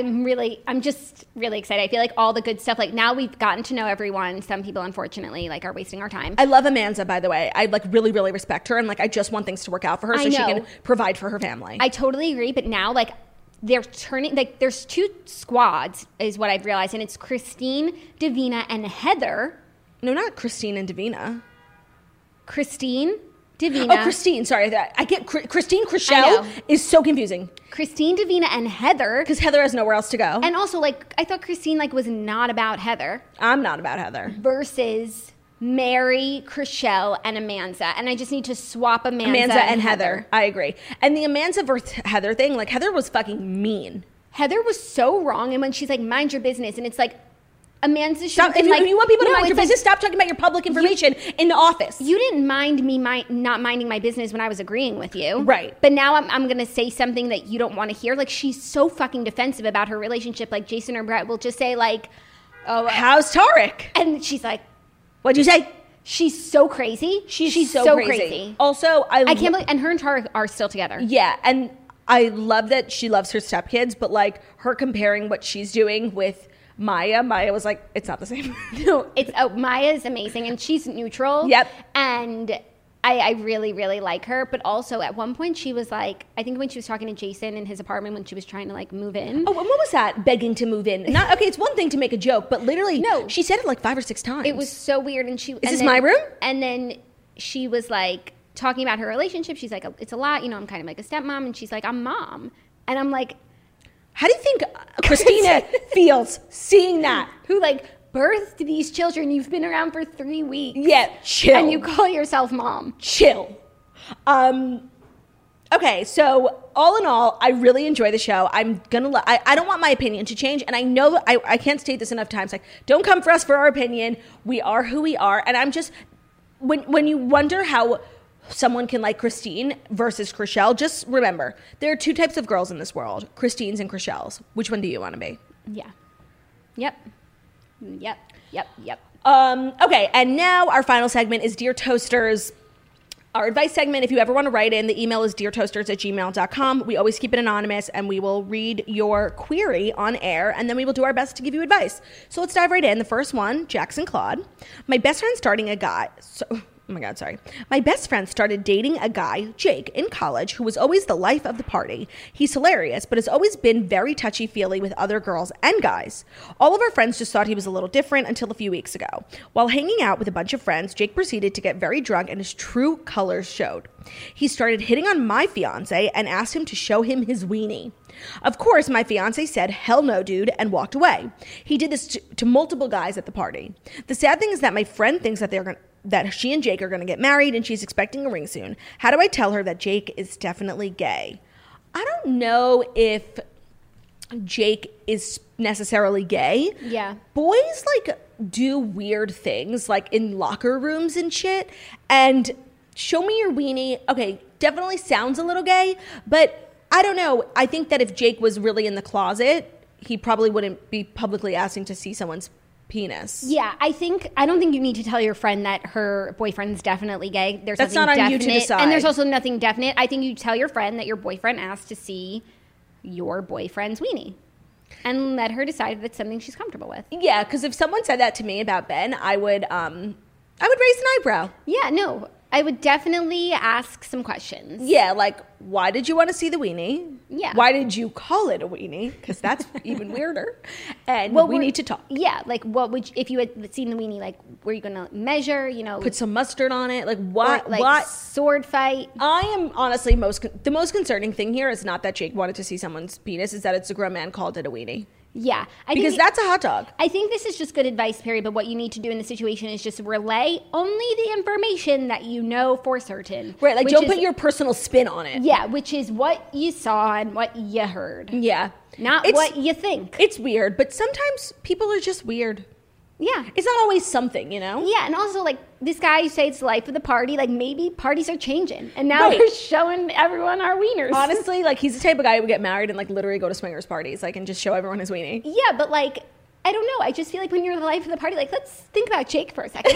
I'm just really excited. I feel like all the good stuff, like now we've gotten to know everyone. Some people, unfortunately, like are wasting our time. I love Amanza, by the way. I like really, really respect her. And like, I just want things to work out for her so she can provide for her family. I totally agree. But now like they're turning, like there's 2 squads is what I've realized. And it's Christine, Davina, and Heather. No, not Christine and Davina. Christine, Davina. Oh, Christine. Sorry. I get Christine Chrishell is so confusing. Christine, Davina, and Heather. Because Heather has nowhere else to go. And also, like, I thought Christine, like, was not about Heather. I'm not about Heather. Versus Mary, Chrishell, and Amanza. And I just need to swap Amanza and Heather. I agree. And the Amanza versus Heather thing, like, Heather was fucking mean. Heather was so wrong. And when she's like, mind your business. And it's like, Amanza should stop. If you want people to mind your business, stop talking about your public information in the office. You didn't mind me not minding my business when I was agreeing with you. Right. But now I'm going to say something that you don't want to hear. Like, she's so fucking defensive about her relationship. Like, Jason or Brett will just say, like, oh, how's Tarek? And she's like, what'd you say? She's so crazy. She's so crazy. Also, I can't believe, and her and Tarek are still together. Yeah. And I love that she loves her stepkids, but like her comparing what she's doing with Maya was like, it's not the same. No, Maya is amazing and she's neutral. Yep. And I really, really like her. But also at one point she was like, I think when she was talking to Jason in his apartment when she was trying to like move in. Oh, and what was that? Begging to move in. Not okay, it's one thing to make a joke, but literally No. she said it like 5 or 6 times. It was so weird. And she Is this my room? And then she was like talking about her relationship. She's like, it's a lot, I'm kind of like a stepmom. And she's like, I'm mom. And I'm like, how do you think Christina feels seeing that? Who like birthed these children? You've been around for 3 weeks. Yeah, chill. And you call yourself mom. Chill. Okay, so all in all, I really enjoy the show. I'm gonna. I don't want my opinion to change, and I know I can't state this enough times. Like, don't come for us for our opinion. We are who we are, and I'm just when you wonder how someone can like Christine versus Chrishell, just remember there are 2 types of girls in this world: Christines and Chrishell's. Which one do you want to be? Yeah. Yep. Okay, and now our final segment is Dear Toasters. Our advice segment. If you ever want to write in, the email is deartoasters@gmail.com. We always keep it anonymous, and we will read your query on air, and then we will do our best to give you advice. So let's dive right in. The first one, Jackson Claude. My best friend started dating a guy, Jake, in college, who was always the life of the party. He's hilarious, but has always been very touchy-feely with other girls and guys. All of our friends just thought he was a little different until a few weeks ago. While hanging out with a bunch of friends, Jake proceeded to get very drunk and his true colors showed. He started hitting on my fiance and asked him to show him his weenie. Of course, my fiance said, hell no, dude, and walked away. He did this to multiple guys at the party. The sad thing is that my friend thinks that she and Jake are going to get married and she's expecting a ring soon. How do I tell her that Jake is definitely gay? I don't know if Jake is necessarily gay. Yeah. Boys like do weird things like in locker rooms and shit. And show me your weenie. Okay, definitely sounds a little gay, but I don't know. I think that if Jake was really in the closet, he probably wouldn't be publicly asking to see someone's penis. Yeah, I don't think you need to tell your friend that her boyfriend's definitely gay. That's not on you to decide. And there's also nothing definite. I think you tell your friend that your boyfriend asked to see your boyfriend's weenie and let her decide if it's something she's comfortable with. Yeah, because if someone said that to me about Ben, I would raise an eyebrow. Yeah, no. I would definitely ask some questions. Yeah, like, why did you want to see the weenie? Yeah. Why did you call it a weenie? Because that's even weirder. And we need to talk. Yeah, like, what would if you had seen the weenie, like, were you going to measure, Put some mustard on it? Like, what? Or, like, what? Sword fight? I am honestly, the most concerning thing here is not that Jake wanted to see someone's penis, is that it's a grown man called it a weenie. Yeah. Because that's a hot dog. I think this is just good advice, Perry, but what you need to do in the situation is just relay only the information that you know for certain. Right, like don't put your personal spin on it. Yeah, which is what you saw and what you heard. Yeah. Not what you think. It's weird, but sometimes people are just weird. Yeah. It's not always something, Yeah, and also, like, this guy, you say it's the life of the party. Like, maybe parties are changing. And now we're showing everyone our wieners. Honestly, like, he's the type of guy who would get married and, like, literally go to swingers parties, like, and just show everyone his weenie. Yeah, but, like, I don't know. I just feel like when you're the life of the party, like, let's think about Jake for a second.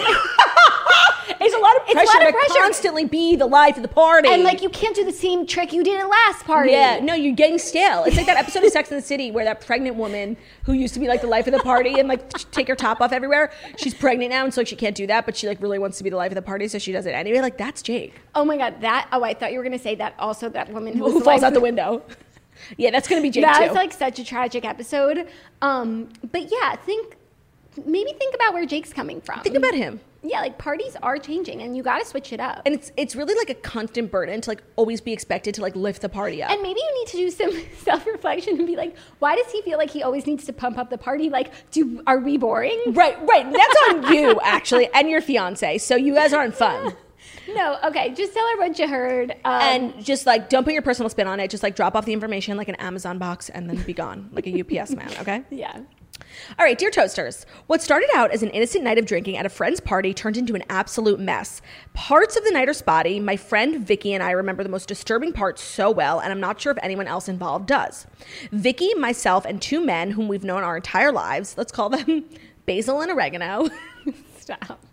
It's a lot of pressure to constantly be the life of the party. And, like, you can't do the same trick you did at last party. Yeah, no, you're getting stale. It's like that episode of Sex and the City where that pregnant woman who used to be, like, the life of the party and, like, take her top off everywhere, she's pregnant now, and so, like, she can't do that, but she, like, really wants to be the life of the party, so she does it anyway. Like, that's Jake. Oh, my God. I thought you were going to say that also that woman who falls out the window. Yeah, that's going to be Jake, too. That's, like, such a tragic episode. But, yeah, maybe think about where Jake's coming from. Think about him. Yeah, like parties are changing and you got to switch it up. And it's really like a constant burden to like always be expected to like lift the party up. And maybe you need to do some self-reflection and be like, why does he feel like he always needs to pump up the party? Like, are we boring? Right. That's on you, actually, and your fiance. So you guys aren't fun. No, okay, just tell her what you heard. And just like, don't put your personal spin on it. Just like drop off the information like an Amazon box and then be gone, like a UPS man, okay? Yeah. All right, dear Toasters, what started out as an innocent night of drinking at a friend's party turned into an absolute mess. Parts of the night are spotty. My friend Vicky and I remember the most disturbing parts so well, and I'm not sure if anyone else involved does. Vicky, myself, and 2 men whom we've known our entire lives, let's call them Basil and Oregano. Stop.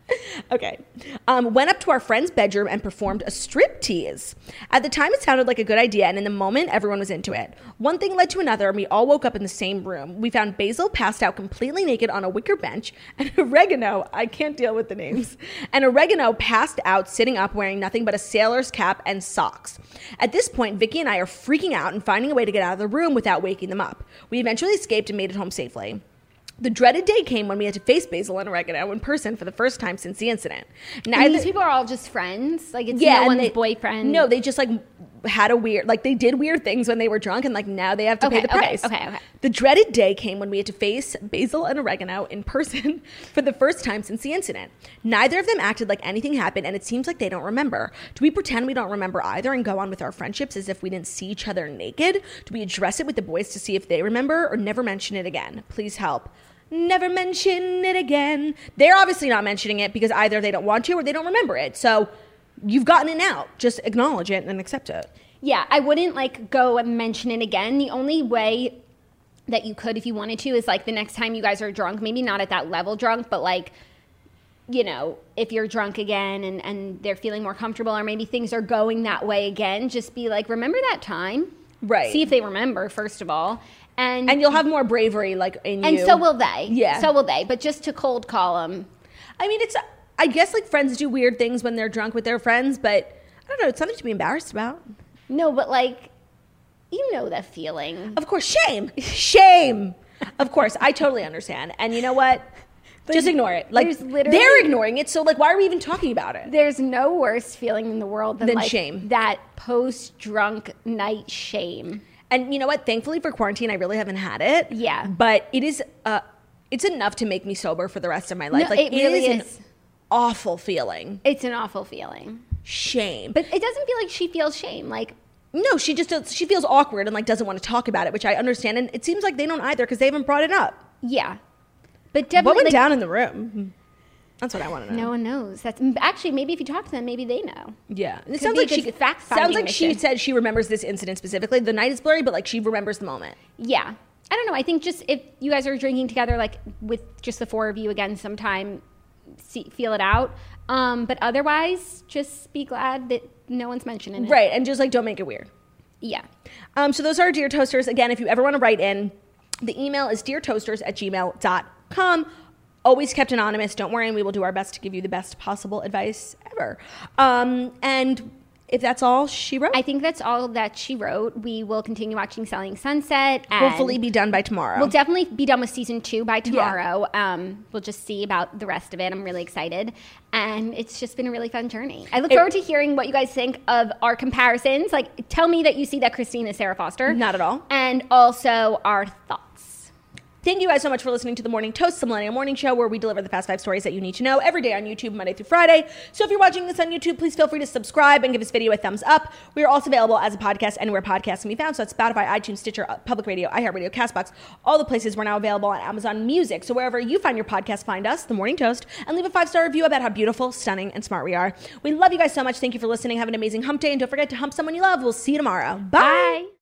Okay. Went up to our friend's bedroom and performed a striptease. At the time, it sounded like a good idea, and in the moment, everyone was into it. One thing led to another, and we all woke up in the same room. We found Basil passed out completely naked on a wicker bench, and Oregano, I can't deal with the names, and Oregano passed out sitting up wearing nothing but a sailor's cap and socks. At this point, Vicky and I are freaking out and finding a way to get out of the room without waking them up. We eventually escaped and made it home safely. The dreaded day came when we had to face Basil and Oregano in person for the first time since the incident. And these people are all just friends? Like, it's no one's boyfriend? No, they just, like, had a weird... Like, they did weird things when they were drunk, and, like, now they have to pay the price. Okay. The dreaded day came when we had to face Basil and Oregano in person for the first time since the incident. Neither of them acted like anything happened, and it seems like they don't remember. Do we pretend we don't remember either and go on with our friendships as if we didn't see each other naked? Do we address it with the boys to see if they remember, or never mention it again? Please help. Never mention it again. They're obviously not mentioning it because either they don't want to or they don't remember it. So you've gotten it out. Just acknowledge it and accept it. Yeah, I wouldn't, like, go and mention it again. The only way that you could, if you wanted to, is, like, the next time you guys are drunk, maybe not at that level drunk, but, like, you know, if you're drunk again and they're feeling more comfortable, or maybe things are going that way again, just be like, remember that time? Right. See if they remember, first of all. And you'll have more bravery, like, in you. And so will they. Yeah. So will they. But just to cold call them. I mean, I guess, like, friends do weird things when they're drunk with their friends, but I don't know. It's something to be embarrassed about. No, but, like, you know that feeling. Of course. Shame. Of course. I totally understand. And you know what? Just ignore it. Like, they're ignoring it. So, like, why are we even talking about it? There's no worse feeling in the world than like, shame. That post-drunk night shame. And you know what? Thankfully for quarantine, I really haven't had it. Yeah. But it is, it's enough to make me sober for the rest of my life. No, like, it really is an awful feeling. It's an awful feeling. Shame. But it doesn't feel like she feels shame. Like, no, she feels awkward and, like, doesn't want to talk about it, which I understand. And it seems like they don't either because they haven't brought it up. Yeah. But definitely. What went down in the room? That's what I want to know. No one knows. That's actually, maybe if you talk to them, maybe they know. Yeah. It sounds like she said she remembers this incident specifically. The night is blurry, but, like, she remembers the moment. Yeah. I don't know. I think just if you guys are drinking together, like, with just the four of you again sometime, feel it out. But otherwise, just be glad that no one's mentioning it. Right. And just, like, don't make it weird. Yeah. So those are our Dear Toasters. Again, if you ever want to write in, the email is deartoasters@gmail.com. Always kept anonymous. Don't worry, and we will do our best to give you the best possible advice ever. And if that's all she wrote? I think that's all that she wrote. We will continue watching Selling Sunset. And hopefully be done by tomorrow. We'll definitely be done with season 2 by tomorrow. Yeah. We'll just see about the rest of it. I'm really excited. And it's just been a really fun journey. I look forward to hearing what you guys think of our comparisons. Like, tell me that you see that Christine is Sarah Foster. Not at all. And also our thoughts. Thank you guys so much for listening to The Morning Toast, the Millennial Morning Show, where we deliver the fast 5 stories that you need to know every day on YouTube, Monday through Friday. So if you're watching this on YouTube, please feel free to subscribe and give this video a thumbs up. We are also available as a podcast anywhere podcasts can be found. So that's Spotify, iTunes, Stitcher, Public Radio, iHeartRadio, CastBox, all the places. We're now available on Amazon Music. So wherever you find your podcast, find us, The Morning Toast, and leave a 5-star review about how beautiful, stunning, and smart we are. We love you guys so much. Thank you for listening. Have an amazing hump day, and don't forget to hump someone you love. We'll see you tomorrow. Bye. Bye.